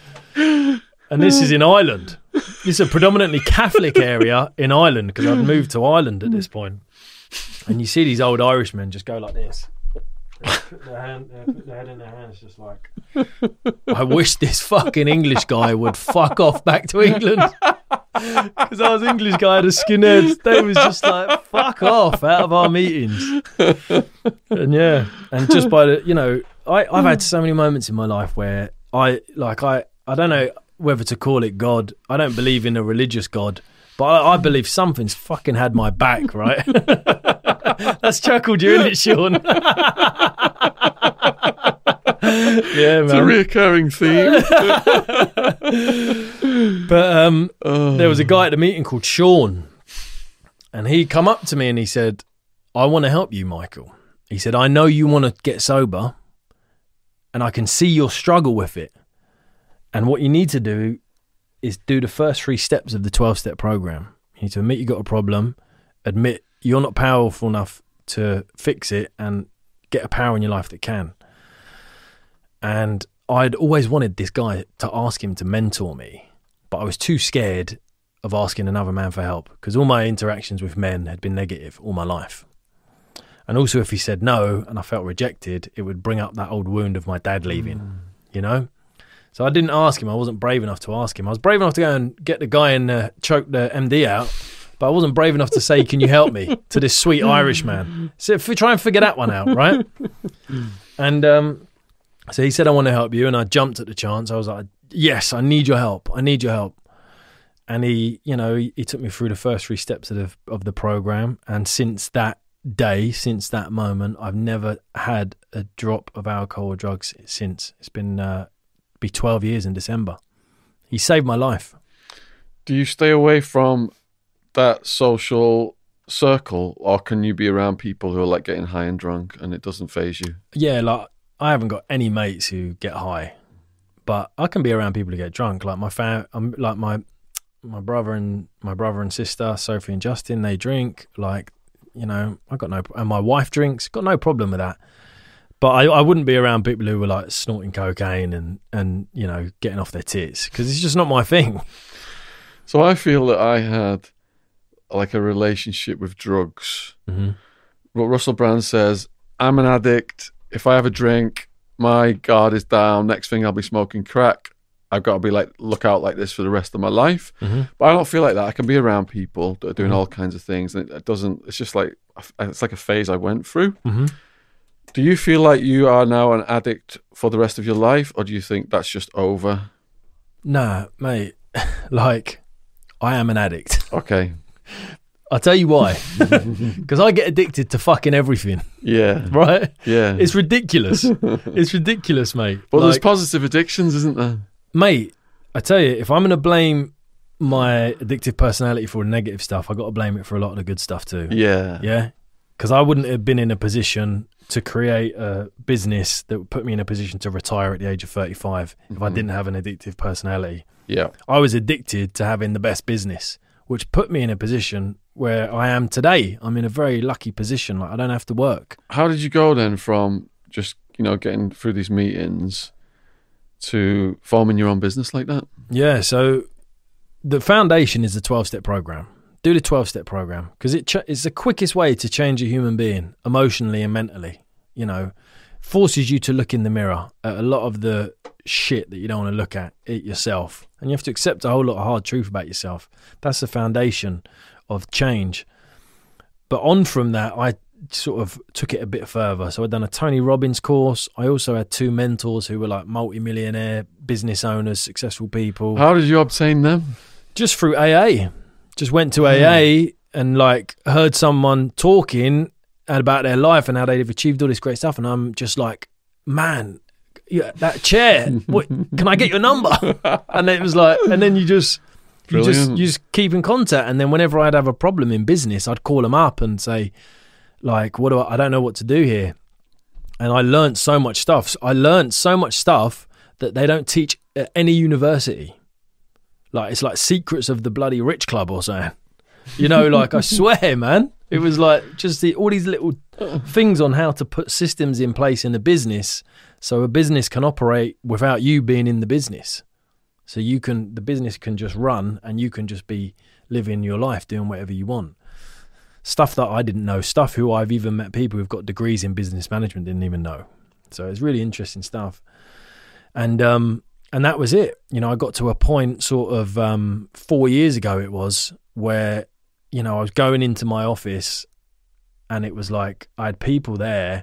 And this is in Ireland. This is a predominantly Catholic area in Ireland because I'd moved to Ireland at this point. And you see these old Irishmen just go like this. Put their, hand, uh, put their head in their hands just like, I wish this fucking English guy would fuck off back to England. Because I was English guy, the skinheads, they was just like, fuck off out of our meetings. And yeah, and just by the, you know, I, I've had so many moments in my life where I, like, I, I don't know, whether to call it God. I don't believe in a religious God, but I, I believe something's fucking had my back, right? That's chuckled you, isn't it, Sean? Yeah, man. It's a reoccurring theme. But um, Oh. there was a guy at the meeting called Sean, and he come up to me and he said, I want to help you, Michael. He said, I know you want to get sober, and I can see your struggle with it. And what you need to do is do the first three steps of the twelve-step program. You need to admit you got a problem, admit you're not powerful enough to fix it, and get a power in your life that can. And I'd always wanted this guy to ask him to mentor me, but I was too scared of asking another man for help because all my interactions with men had been negative all my life. And also if he said no and I felt rejected, it would bring up that old wound of my dad leaving, mm. you know? So I didn't ask him. I wasn't brave enough to ask him. I was brave enough to go and get the guy and uh, choke the M D out, but I wasn't brave enough to say, can you help me, to this sweet Irish man. So if we try and figure that one out, right? And um, so he said, I want to help you. And I jumped at the chance. I was like, yes, I need your help. I need your help. And he, you know, he, he took me through the first three steps of the, of the program. And since that day, since that moment, I've never had a drop of alcohol or drugs since. It's been uh, be twelve years in December. He saved my life. Do you stay away from that social circle, or can you be around people who are like getting high and drunk and it doesn't faze you? Yeah, like I haven't got any mates who get high, but I can be around people who get drunk. Like my fam, I'm like my my brother and my brother and sister, Sophie and Justin, they drink. Like, you know, I got no, and my wife drinks. Got no problem with that. But I, I wouldn't be around people who were like snorting cocaine and and you know getting off their tits because it's just not my thing. So I feel that I had like a relationship with drugs. Mm-hmm. What Russell Brand says, I'm an addict. If I have a drink, my guard is down. Next thing I'll be smoking crack. I've got to be like, look out like this for the rest of my life. Mm-hmm. But I don't feel like that. I can be around people that are doing Mm-hmm. all kinds of things. And it, it doesn't, it's just like, it's like a phase I went through. Mm-hmm. Do you feel like you are now an addict for the rest of your life? Or do you think that's just over? Nah, mate. Like, I am an addict. Okay. I'll tell you why. Because I get addicted to fucking everything. Yeah. Right? Yeah. It's ridiculous. It's ridiculous, mate. But there's Like, positive addictions, isn't there? mate, I tell you, if I'm going to blame my addictive personality for the negative stuff, I got to blame it for a lot of the good stuff too. Yeah. Yeah? Because I wouldn't have been in a position to create a business that would put me in a position to retire at the age of thirty-five if I Mhm. didn't have an addictive personality. Yeah. I was addicted to having the best business, which put me in a position where I am today. I'm in a very lucky position. Like, I don't have to work. How did you go then from just, you know, getting through these meetings to forming your own business like that? Yeah, so the foundation is the twelve-step program. Do the twelve-step program because it ch- it's the quickest way to change a human being emotionally and mentally. You know, forces you to look in the mirror at a lot of the shit that you don't want to look at it yourself, and you have to accept a whole lot of hard truth about yourself. That's the foundation of change. But on from that, I sort of took it a bit further. So I'd done a Tony Robbins course. I also had two mentors who were like multi-millionaire business owners, successful people. How did you obtain them? Just through A A. Just went to A A and like heard someone talking about their life and how they've achieved all this great stuff. And I'm just like, man, yeah, that chair, what, can I get your number? And it was like, and then you just, you just, Brilliant. you just keep in contact. And then whenever I'd have a problem in business, I'd call them up and say, like, what do I, I don't know what to do here. And I learned so much stuff. I learned so much stuff that they don't teach at any university. Like, it's like Secrets of the Bloody Rich Club or something. You know, like, I swear, man. It was like just the, all these little things on how to put systems in place in a business so a business can operate without you being in the business. So you can, the business can just run and you can just be living your life, doing whatever you want. Stuff that I didn't know, stuff who I've even met people who've got degrees in business management didn't even know. So it's really interesting stuff. And, um, And that was it. You know, I got to a point sort of um, four years ago it was where, you know, I was going into my office and it was like I had people there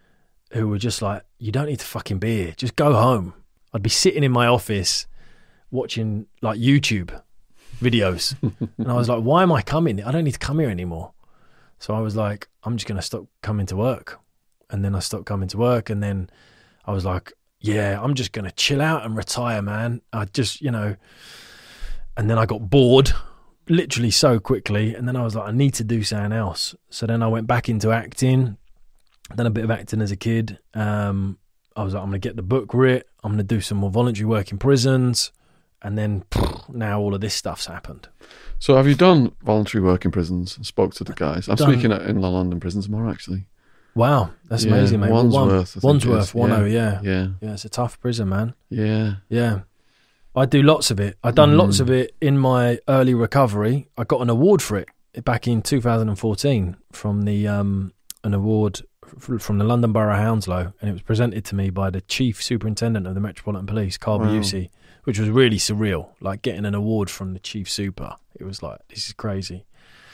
who were just like, you don't need to fucking be here. Just go home. I'd be sitting in my office watching like YouTube videos. And I was like, why am I coming? I don't need to come here anymore. So I was like, I'm just going to stop coming to work. And then I stopped coming to work. And then I was like, yeah, I'm just going to chill out and retire, man. I just, you know, and then I got bored literally so quickly. And then I was like, I need to do something else. So then I went back into acting, done a bit of acting as a kid. Um, I was like, I'm going to get the book writ. I'm going to do some more voluntary work in prisons. And then now all of this stuff's happened. So have you done voluntary work in prisons? I spoke to the guys. I'm Done. speaking at, in the London prison tomorrow, actually. Wow, that's Yeah, amazing, mate. Wandsworth, I think One, it Wandsworth, is. one Yeah. oh, yeah. Yeah. Yeah, it's a tough prison, man. Yeah. Yeah. I do lots of it. I've done Mm. lots of it in my early recovery. I got an award for it back in two thousand fourteen from the um, an award f- from the London Borough Hounslow, and it was presented to me by the Chief Superintendent of the Metropolitan Police, Carl Wow. Busey, which was really surreal. Like getting an award from the Chief Super. It was like, this is crazy.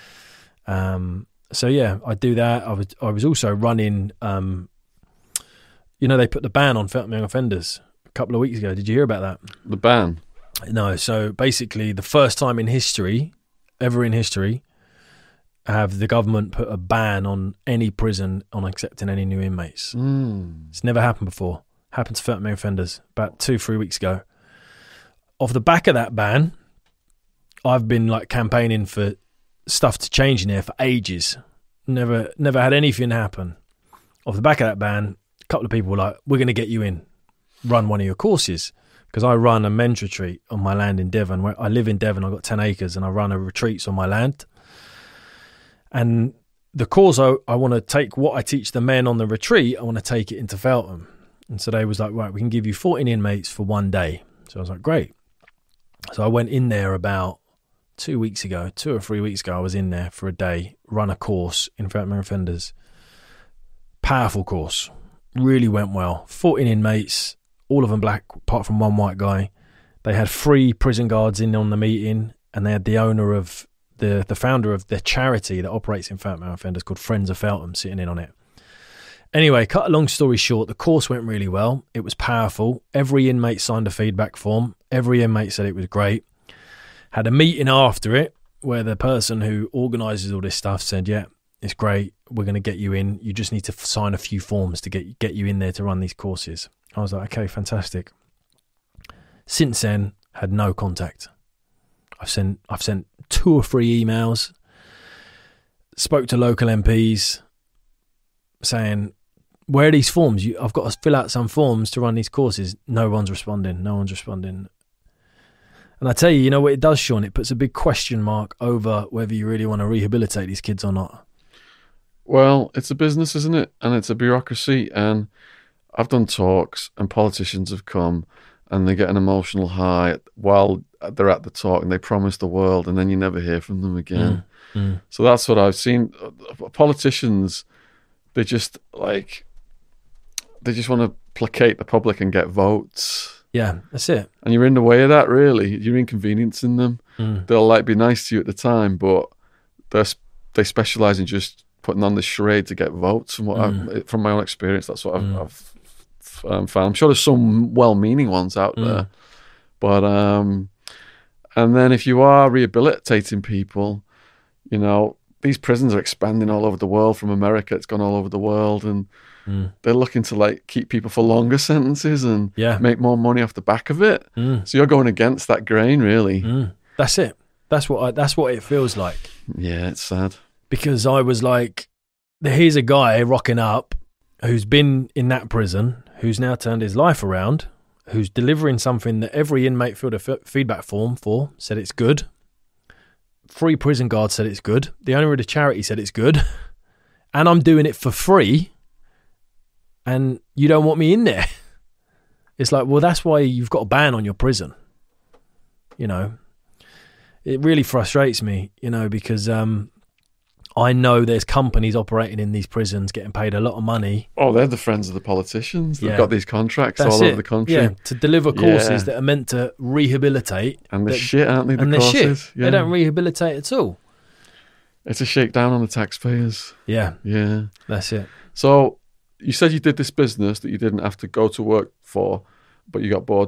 Um. So yeah, I do that. I was I was also running. Um, you know, they put the ban on felon young offenders a couple of weeks ago. Did you hear about that? The ban. No. So basically, the first time in history, ever in history, have the government put a ban on any prison on accepting any new inmates. Mm. It's never happened before. Happened to felon young offenders about two, three weeks ago. Off the back of that ban, I've been like campaigning for stuff to change in there for ages. Never never had anything happen. Off the back of that ban, a couple of people were like, we're going to get you in, run one of your courses. Because I run a men's retreat on my land in Devon. Where I live in Devon, I've got ten acres and I run a retreats on my land. And the course I, I want to take, what I teach the men on the retreat, I want to take it into Feltham. And so they was like, right, we can give you fourteen inmates for one day. So I was like, great. So I went in there about two weeks ago, two or three weeks ago, I was in there for a day, run a course in felon young offenders. Powerful course. Really went well. fourteen inmates, all of them black, apart from one white guy. They had three prison guards in on the meeting, and they had the owner of, the, the founder of the charity that operates in felon young offenders called Friends of Feltham sitting in on it. Anyway, cut a long story short, the course went really well. It was powerful. Every inmate signed a feedback form. Every inmate said it was great. Had a meeting after it where the person who organises all this stuff said, yeah, it's great. We're going to get you in. You just need to f- sign a few forms to get get you in there to run these courses. I was like, okay, fantastic. Since then, had no contact. I've sent I've sent two or three emails, spoke to local M Ps saying, where are these forms? You, I've got to fill out some forms to run these courses. No one's responding. No one's responding. And I tell you, you know what it does, Sean? It puts a big question mark over whether you really want to rehabilitate these kids or not. Well, it's a business, isn't it? And it's a bureaucracy. And I've done talks and politicians have come and they get an emotional high while they're at the talk and they promise the world and then you never hear from them again. Mm, mm. So that's what I've seen. Politicians, they just like, they just want to placate the public and get votes. Yeah, that's it. And you're in the way of that, really. You're inconveniencing them. Mm. They'll like be nice to you at the time, but they they specialise in just putting on this charade to get votes. From what Mm. I've, from my own experience, that's what I've, Mm. I've um, found. I'm sure there's some well-meaning ones out Mm. there, but um, and then if you are rehabilitating people, you know, these prisons are expanding all over the world. From America, it's gone all over the world, and Mm. they're looking to like keep people for longer sentences and Yeah. make more money off the back of it. Mm. So you're going against that grain, really. Mm. That's it. That's what I, that's what it feels like. Yeah, it's sad. Because I was like, here's a guy rocking up who's been in that prison, who's now turned his life around, who's delivering something that every inmate filled a f- feedback form for, said it's good. Three prison guards said it's good. The owner of the charity said it's good. And I'm doing it for free. And you don't want me in there. It's like, well, that's why you've got a ban on your prison. You know, it really frustrates me, you know, because um, I know there's companies operating in these prisons getting paid a lot of money. Oh, they're the friends of the politicians. They've Yeah. got these contracts That's all it. over the country. Yeah, to deliver courses Yeah. that are meant to rehabilitate. And the that- shit, aren't they, the and the courses? shit. Yeah. They don't rehabilitate at all. It's a shakedown on the taxpayers. Yeah, Yeah. that's it. So you said you did this business that you didn't have to go to work for, but you got bored.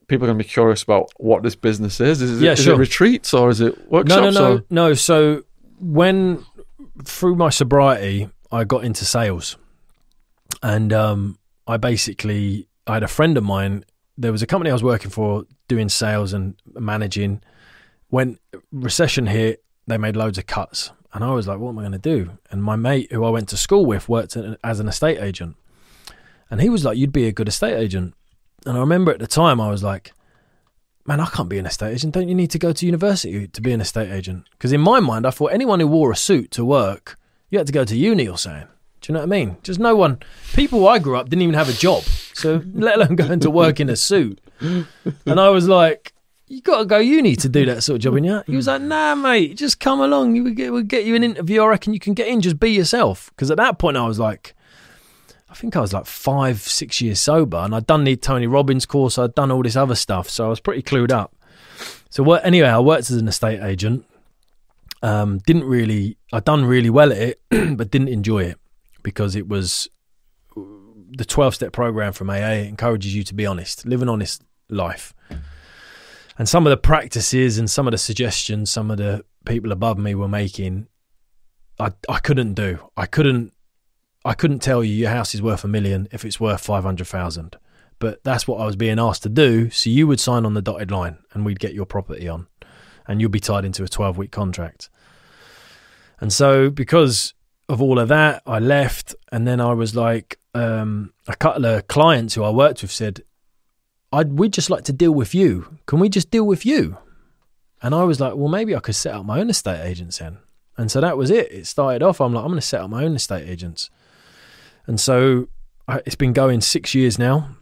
people are going to be curious about what this business is. Is, Yeah, it, is sure. it retreats or is it workshops? No, no, no, or? no. So when through my sobriety, I got into sales, and um, I basically I had a friend of mine. There was a company I was working for doing sales and managing. When recession hit, they made loads of cuts, and I was like, "What am I going to do?" And my mate, who I went to school with, worked as an estate agent, and he was like, "You'd be a good estate agent." And I remember at the time, I was like, man, I can't be an estate agent. Don't you need to go to university to be an estate agent? Because in my mind, I thought anyone who wore a suit to work, you had to go to uni or something. Do you know what I mean? Just no one, people I grew up didn't even have a job. So let alone going to work in a suit. And I was like, you got to go uni to do that sort of job. And he was like, nah, mate, just come along. We'll get, we'll get you an interview. I reckon you can get in, just be yourself. Because at that point I was like, I think I was like five, six years sober, and I'd done the Tony Robbins course. I'd done all this other stuff, so I was pretty clued up. So what, anyway, I worked as an estate agent. Um, didn't really, I'd done really well at it, but didn't enjoy it because it was the twelve-step program from A A. Encourages you to be honest, live an honest life. And some of the practices and some of the suggestions some of the people above me were making, I I couldn't do. I couldn't. I couldn't tell you your house is worth a million if it's worth five hundred thousand. But that's what I was being asked to do. So you would sign on the dotted line and we'd get your property on and you'll be tied into a twelve-week contract. And so because of all of that, I left. And then I was like, um, a couple of clients who I worked with said, I'd, we'd just like to deal with you. Can we just deal with you? And I was like, well, maybe I could set up my own estate agents then. And so that was it. It started off, I'm like, I'm going to set up my own estate agents. And so I, it's been going six years now.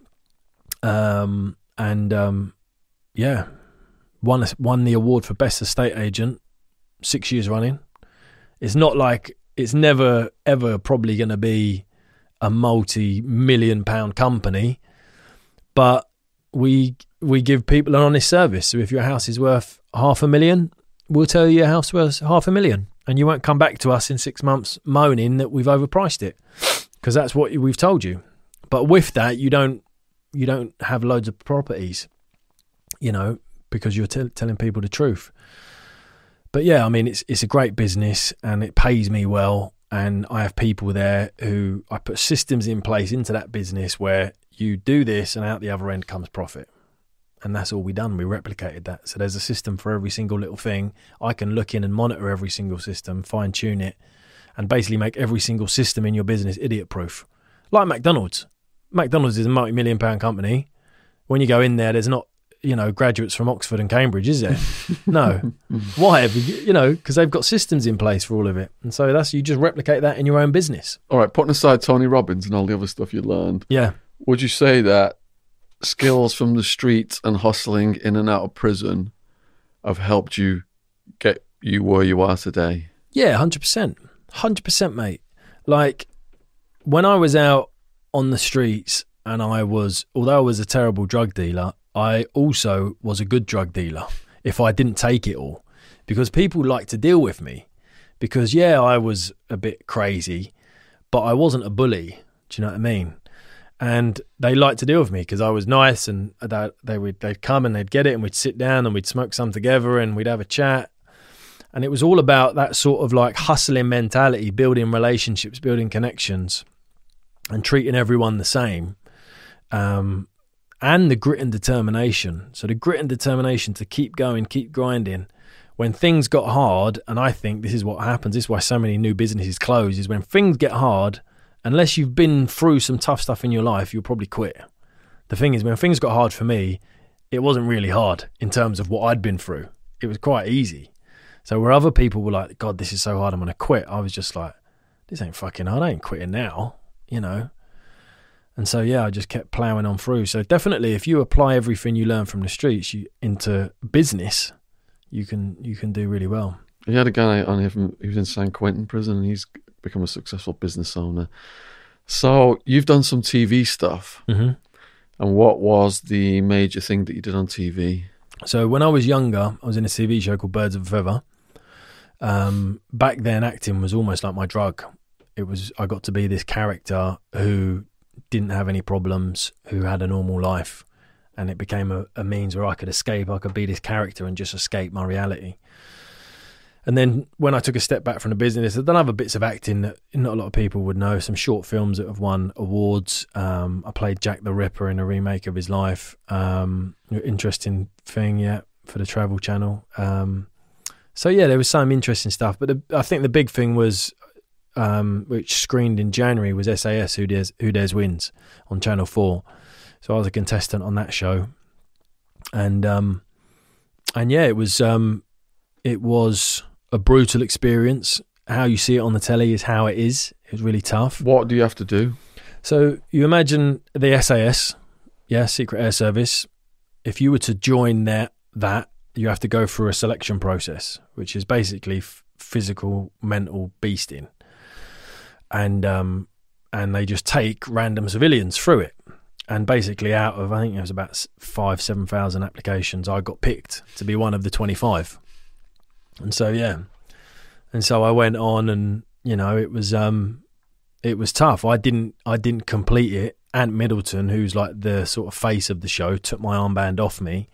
Um, and um, yeah, won, won the award for best estate agent six years running. It's not like, it's never, ever probably going to be a multi-million pound company, but we we give people an honest service. So if your house is worth half a million, we'll tell you your house worth half a million. And you won't come back to us in six months moaning that we've overpriced it. Because that's what we've told you. But with that, you don't you don't have loads of properties, you know, because you're t- telling people the truth. But yeah, I mean, it's it's a great business and it pays me well. And I have people there who I put systems in place into that business where you do this and out the other end comes profit. And that's all we done. We replicated that. So there's a system for every single little thing. I can look in and monitor every single system, fine tune it, and basically make every single system in your business idiot-proof. Like McDonald's. McDonald's is a multi-million pound company. When you go in there, there's not, you know, graduates from Oxford and Cambridge, is there? No. Why? You know, because they've got systems in place for all of it. And so that's, you just replicate that in your own business. All right, putting aside Tony Robbins and all the other stuff you learned, Yeah. would you say that skills from the streets and hustling in and out of prison have helped you get you where you are today? Yeah, one hundred percent. one hundred percent, mate. Like, when I was out on the streets and I was, although I was a terrible drug dealer, I also was a good drug dealer if I didn't take it all. Because people like to deal with me. Because, yeah, I was a bit crazy, but I wasn't a bully. Do you know what I mean? And they liked to deal with me because I was nice, and they, they would they'd come and they'd get it, and we'd sit down and we'd smoke some together and we'd have a chat. And it was all about that sort of like hustling mentality, building relationships, building connections, and treating everyone the same. Um, and the grit and determination. So the grit and determination to keep going, keep grinding. When things got hard, and I think this is what happens, this is why so many new businesses close, is when things get hard, unless you've been through some tough stuff in your life, you'll probably quit. The thing is, when things got hard for me, it wasn't really hard in terms of what I'd been through. It was quite easy. So where other people were like, God, this is so hard, I'm going to quit. I was just like, this ain't fucking hard. I ain't quitting now, you know. And so, yeah, I just kept ploughing on through. So definitely, if you apply everything you learn from the streets you, into business, you can you can do really well. You had a guy on here from, he was in San Quentin prison, and he's become a successful business owner. So you've done some T V stuff. Mm-hmm. And what was the major thing that you did on T V? So when I was younger, I was in a T V show called Birds of a Feather. Um, back then, acting was almost like my drug. It was, I got to be this character who didn't have any problems, who had a normal life, and it became a, a means where I could escape. I could be this character and just escape my reality. And then when I took a step back from the business, I've done other bits of acting that not a lot of people would know. Some short films that have won awards. Um, I played Jack the Ripper in a remake of his life. Um, interesting thing, yeah, for the Travel Channel. Um, so yeah, there was some interesting stuff. But the, I think the big thing was, um, which screened in January, was S A S, Who Dares, Who Dares Wins, on Channel four. So I was a contestant on that show. And um, and yeah, it was um, it was... a brutal experience. How you see it on the telly is how it is. It was really tough. What do you have to do? So you imagine the S A S, yeah, Secret Air Service. If you were to join that, that you have to go through a selection process, which is basically f- physical, mental beasting, and um, and they just take random civilians through it. And basically, out of I think there was about five, seven thousand applications, I got picked to be one of the twenty-five. And so yeah, and so I went on, and you know it was um, it was tough. I didn't I didn't complete it. Ant Middleton, who's like the sort of face of the show, took my armband off me,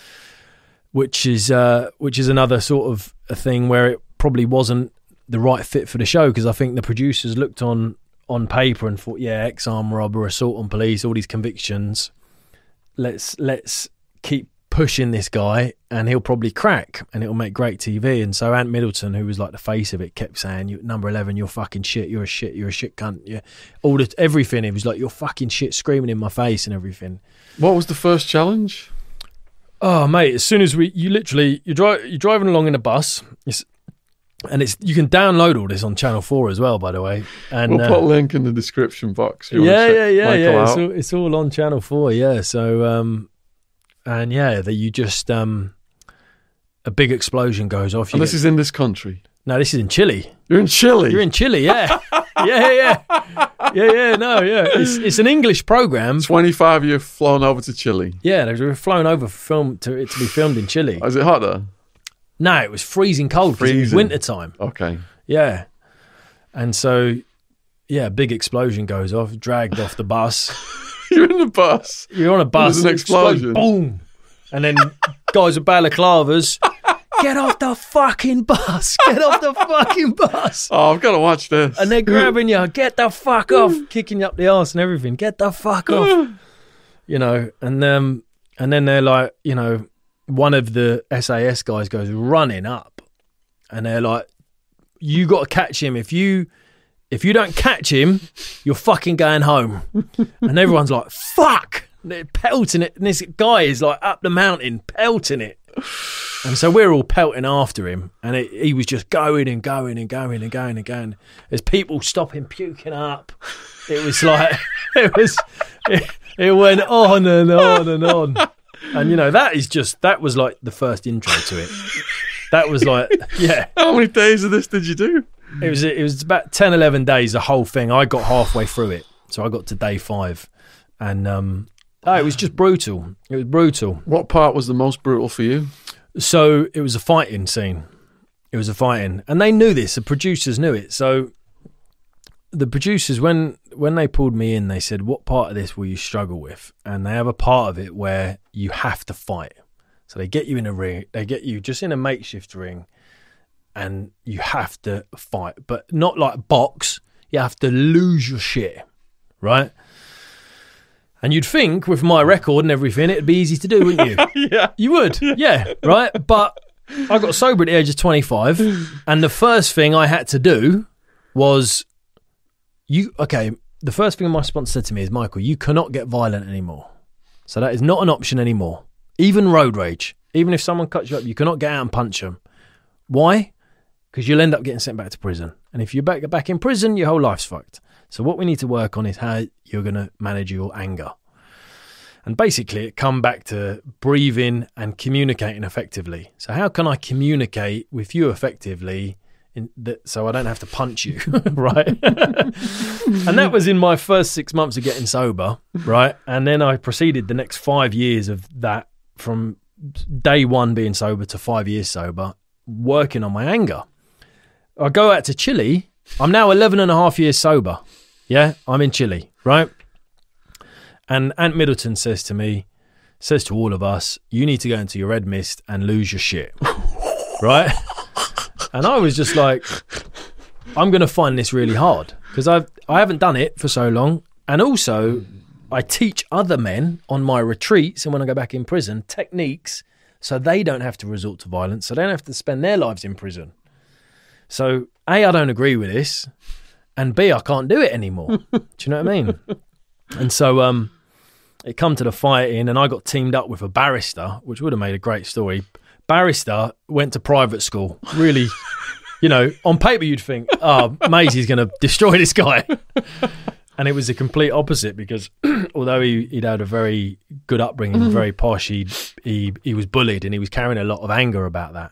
which is uh, which is another sort of a thing where it probably wasn't the right fit for the show, because I think the producers looked on on paper and thought, yeah, ex-armed robber, assault on police, all these convictions. Let's let's keep pushing this guy and he'll probably crack and it'll make great T V. And so Ant Middleton, who was like the face of it, kept saying, "You number eleven, you're fucking shit, you're a shit, you're a shit cunt, yeah." All the everything. He was like, "You're fucking shit," screaming in my face and everything. What was the first challenge? Oh mate, as soon as we you literally you drive you're driving along in a bus, it's, and it's you can download all this on Channel four as well, by the way. And we'll uh, put a link in the description box. You yeah, yeah, yeah, Michael yeah. It's out. all, it's all on Channel four, yeah. So um and yeah, that you just um, a big explosion goes off. You And this get, is in this country. no, this is in Chile. You're in Chile. You're in Chile, yeah, yeah, yeah, yeah, yeah. No, yeah, it's it's an English program. twenty-five. You've flown over to Chile. Yeah, they were flown over for film to it to be filmed in Chile. Is it hot there? No, it was freezing cold because it was Freezing. winter time. Okay. Yeah, and so yeah, big explosion goes off, dragged off the bus. You're in the bus. You're on a bus. There's an it explodes, explosion. boom. And then guys with balaclavas, get off the fucking bus. Get off the fucking bus. Oh, I've got to watch this. And they're grabbing you. Get the fuck off. Kicking you up the arse and everything. Get the fuck off. You know, and um, and then they're like, you know, one of the S A S guys goes running up. And they're like, you got to catch him. If you... If you don't catch him, you're fucking going home. And everyone's like, fuck! And they're pelting it. And this guy is like up the mountain, pelting it. And so we're all pelting after him. And it, he was just going and going and going and going and going. There's people stopping, puking up. It was like, it was, it, it went on and on and on. And, you know, that is just, that was like the first intro to it. That was like, yeah. How many days of this did you do? It was it was about ten, eleven days, the whole thing. I got halfway through it. So I got to day five. And um, oh, it was just brutal. It was brutal. What part was the most brutal for you? So it was a fighting scene. It was a fighting. And they knew this. The producers knew it. So the producers, when when they pulled me in, they said, what part of this will you struggle with? And they have a part of it where you have to fight. So they get you in a ring. They get you just in a makeshift ring. And you have to fight, but not like box. You have to lose your shit, right? And you'd think with my record and everything, it'd be easy to do, wouldn't you? Yeah. You would, yeah, right? But I got sober at the age of twenty-five, and the first thing I had to do was, you okay, the first thing my sponsor said to me is, Michael, you cannot get violent anymore. So that is not an option anymore. Even road rage, even if someone cuts you up, you cannot get out and punch them. Why? Because you'll end up getting sent back to prison. And if you're back, back in prison, your whole life's fucked. So what we need to work on is how you're going to manage your anger. And basically, it come back to breathing and communicating effectively. So how can I communicate with you effectively in that, so I don't have to punch you, right? And that was in my first six months of getting sober, right? And then I proceeded the next five years of that, from day one being sober to five years sober, working on my anger. I go out to Chile. I'm now eleven and a half years sober. Yeah, I'm in Chile, right? And Ant Middleton says to me, says to all of us, you need to go into your red mist and lose your shit. Right? And I was just like, I'm going to find this really hard because I've, I haven't done it for so long. And also, I teach other men on my retreats and when I go back in prison, techniques so they don't have to resort to violence, so they don't have to spend their lives in prison. So, A, I don't agree with this, and B, I can't do it anymore. Do you know what I mean? And so um, it come to the fighting, and I got teamed up with a barrister, which would have made a great story. Barrister went to private school. Really, you know, on paper you'd think, oh, Maisie's going to destroy this guy. And it was the complete opposite because although he, he'd had a very good upbringing, mm-hmm. very posh, he, he he was bullied and he was carrying a lot of anger about that.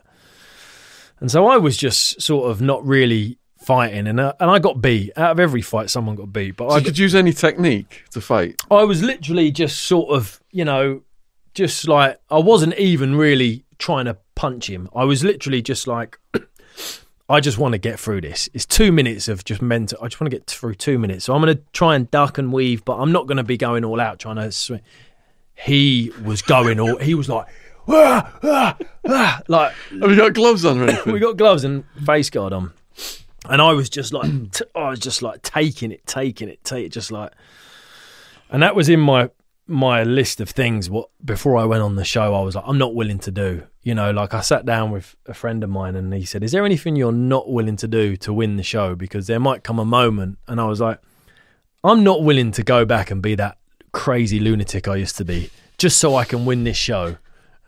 And so I was just sort of not really fighting, and uh, and I got beat. Out of every fight, someone got beat. But so I you could use any technique to fight? I was literally just sort of, you know, just like, I wasn't even really trying to punch him. I was literally just like... I just want to get through this. It's two minutes of just mental. I just want to get through two minutes. So I'm going to try and duck and weave, but I'm not going to be going all out trying to swing. He was going all, he was like, ah, ah, ah, like. Have you got gloves on or anything? We got gloves and face guard on. And I was just like, t- I was just like taking it, taking it, taking it, just like. And that was in my my list of things. What before I went on the show, I was like, I'm not willing to do. You know, like I sat down with a friend of mine and he said, is there anything you're not willing to do to win the show? Because there might come a moment. And I was like, I'm not willing to go back and be that crazy lunatic I used to be just so I can win this show.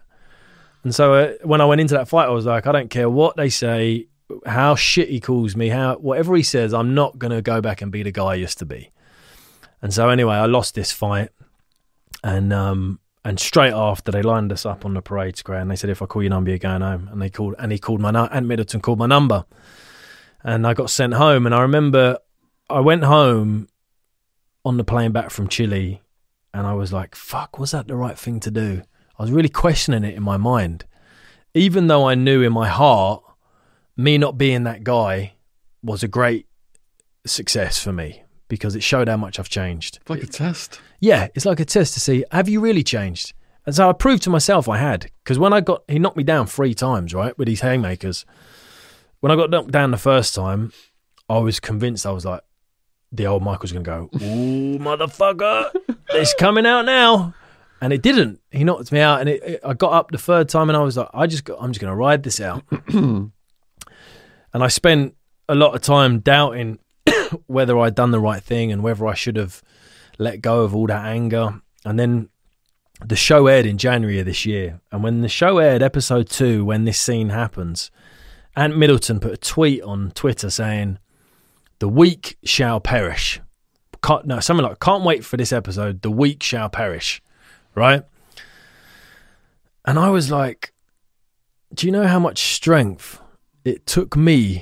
And so uh, when I went into that fight, I was like, I don't care what they say, how shit he calls me, how whatever he says, I'm not going to go back and be the guy I used to be. And so anyway, I lost this fight. And, um, And straight after, they lined us up on the parade square, and they said, "If I call your number, you're going home." And they called, and he called my Ant Middleton called my number, and I got sent home. And I remember I went home on the plane back from Chile, and I was like, "Fuck, was that the right thing to do?" I was really questioning it in my mind, even though I knew in my heart, me not being that guy was a great success for me because it showed how much I've changed. Like a test. Yeah, it's like a test to see, have you really changed? And so I proved to myself I had. Because when I got, he knocked me down three times, right, with these haymakers. When I got knocked down the first time, I was convinced, I was like, the old Michael's going to go, ooh, motherfucker, it's coming out now. And it didn't. He knocked me out, and it, it, I got up the third time, and I was like, I just got, I'm just going to ride this out. And I spent a lot of time doubting whether I'd done the right thing and whether I should have let go of all that anger. And then the show aired in January of this year. And when the show aired, episode two, when this scene happens, Ant Middleton put a tweet on Twitter saying, "The weak shall perish." Can't, no, something like, "Can't wait for this episode. The weak shall perish." Right? And I was like, do you know how much strength it took me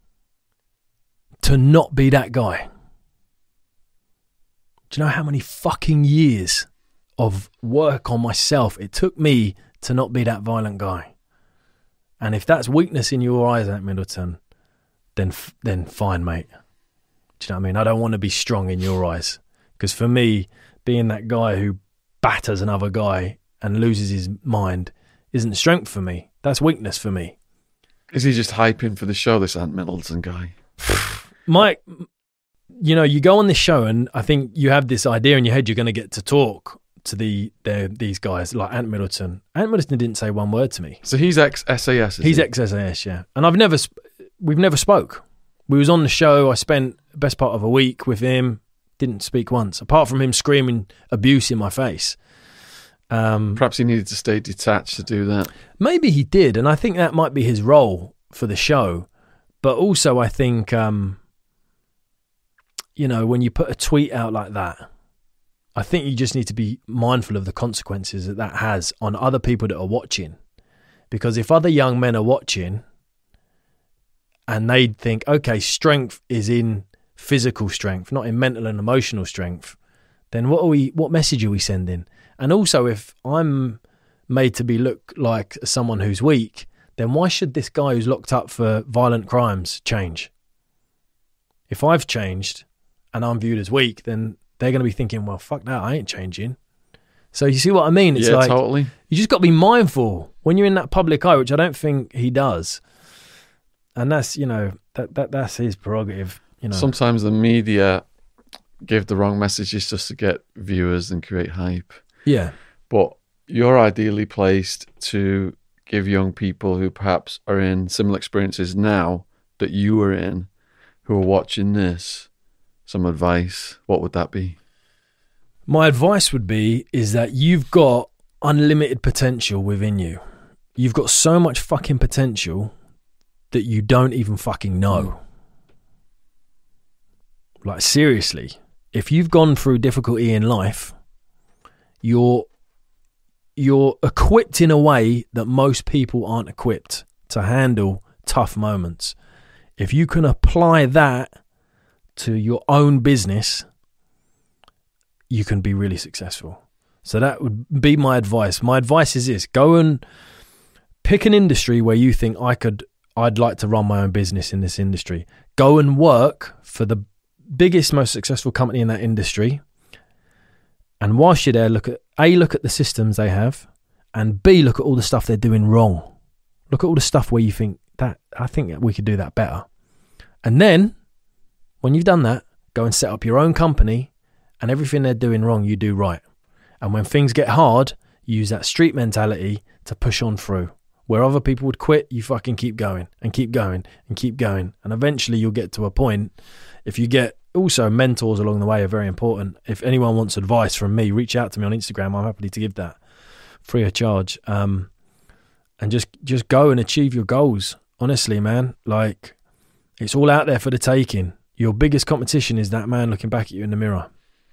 to not be that guy? Do you know how many fucking years of work on myself it took me to not be that violent guy? And if that's weakness in your eyes, Ant Middleton, then then fine, mate. Do you know what I mean? I don't want to be strong in your eyes. Because for me, being that guy who batters another guy and loses his mind isn't strength for me. That's weakness for me. Is he just hyping for the show, this Ant Middleton guy? Mike, you know, you go on this show and I think you have this idea in your head you're going to get to talk to the, the these guys like Ant Middleton. Ant Middleton didn't say one word to me. So he's ex-S A S, is He's he? ex-S A S, yeah. And I've never, sp- we've never spoke. We was on the show. I spent the best part of a week with him. Didn't speak once, apart from him screaming abuse in my face. Um, Perhaps he needed to stay detached to do that. Maybe he did, and I think that might be his role for the show. But also I think... Um, you know, when you put a tweet out like that, I think you just need to be mindful of the consequences that that has on other people that are watching. Because if other young men are watching and they'd think, okay, strength is in physical strength, not in mental and emotional strength, then what are we? What message are we sending? And also, if I'm made to be look like someone who's weak, then why should this guy who's locked up for violent crimes change? If I've changed and I'm viewed as weak, then they're going to be thinking, well, fuck that, I ain't changing. So you see what I mean? It's yeah, like totally. you just got to be mindful when you're in that public eye, which I don't think he does. And that's, you know, that, that that's his prerogative. You know, sometimes the media give the wrong messages just to get viewers and create hype. Yeah. But you're ideally placed to give young people who perhaps are in similar experiences now that you were in, who are watching this, some advice. What would that be? My advice would be is that you've got unlimited potential within you. You've got so much fucking potential that you don't even fucking know. Like, seriously, if you've gone through difficulty in life, you're you're equipped in a way that most people aren't equipped to handle tough moments. If you can apply that to your own business, you can be really successful. So that would be my advice. My advice is this: go and pick an industry where you think I could, I'd like to run my own business in this industry. Go and work for the biggest, most successful company in that industry. And whilst you're there, look at A, look at the systems they have, and B, look at all the stuff they're doing wrong. Look at all the stuff where you think that, I think we could do that better. And then when you've done that, go and set up your own company, and everything they're doing wrong, you do right. And when things get hard, you use that street mentality to push on through. Where other people would quit, you fucking keep going and keep going and keep going. And eventually you'll get to a point. If you get, also mentors along the way are very important. If anyone wants advice from me, reach out to me on Instagram. I'm happy to give that free of charge. Um, and just, just go and achieve your goals. Honestly, man, like, it's all out there for the taking. Your biggest competition is that man looking back at you in the mirror.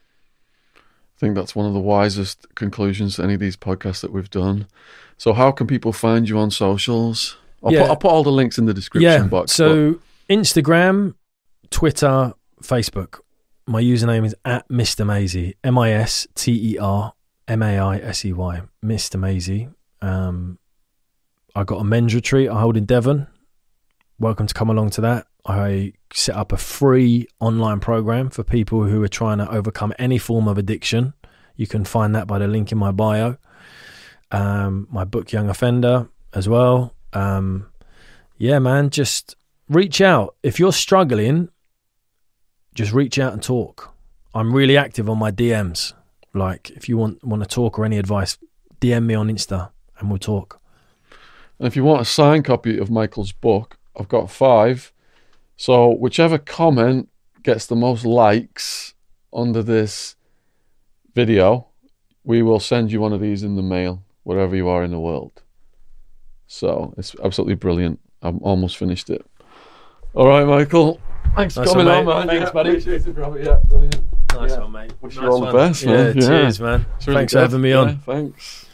I think that's one of the wisest conclusions to any of these podcasts that we've done. So how can people find you on socials? I'll, yeah. put, I'll put all the links in the description yeah. box. So but... Instagram, Twitter, Facebook. My username is at Mister Maisey. M I S T E R M A I S E Y. Mister Maisey. Um, I got a men's retreat I hold in Devon. Welcome to come along to that. I set up a free online program for people who are trying to overcome any form of addiction. You can find that by the link in my bio. Um, my book, Young Offender, as well. Um, yeah, man, just reach out. If you're struggling, just reach out and talk. I'm really active on my D Ms. Like, if you want, want to talk or any advice, D M me on Insta and we'll talk. And if you want a signed copy of Michael's book, I've got five. So whichever comment gets the most likes under this video, we will send you one of these in the mail, wherever you are in the world. So it's absolutely brilliant. I'm almost finished it. All right, Michael. Thanks for nice coming one, on, man. Thanks, yeah, buddy. Appreciate it, bro. Yeah, brilliant. Nice yeah. one, mate. Wish nice you all one. the best, man. Yeah, Yeah. cheers, man. Really thanks good. for having me on. Yeah, thanks.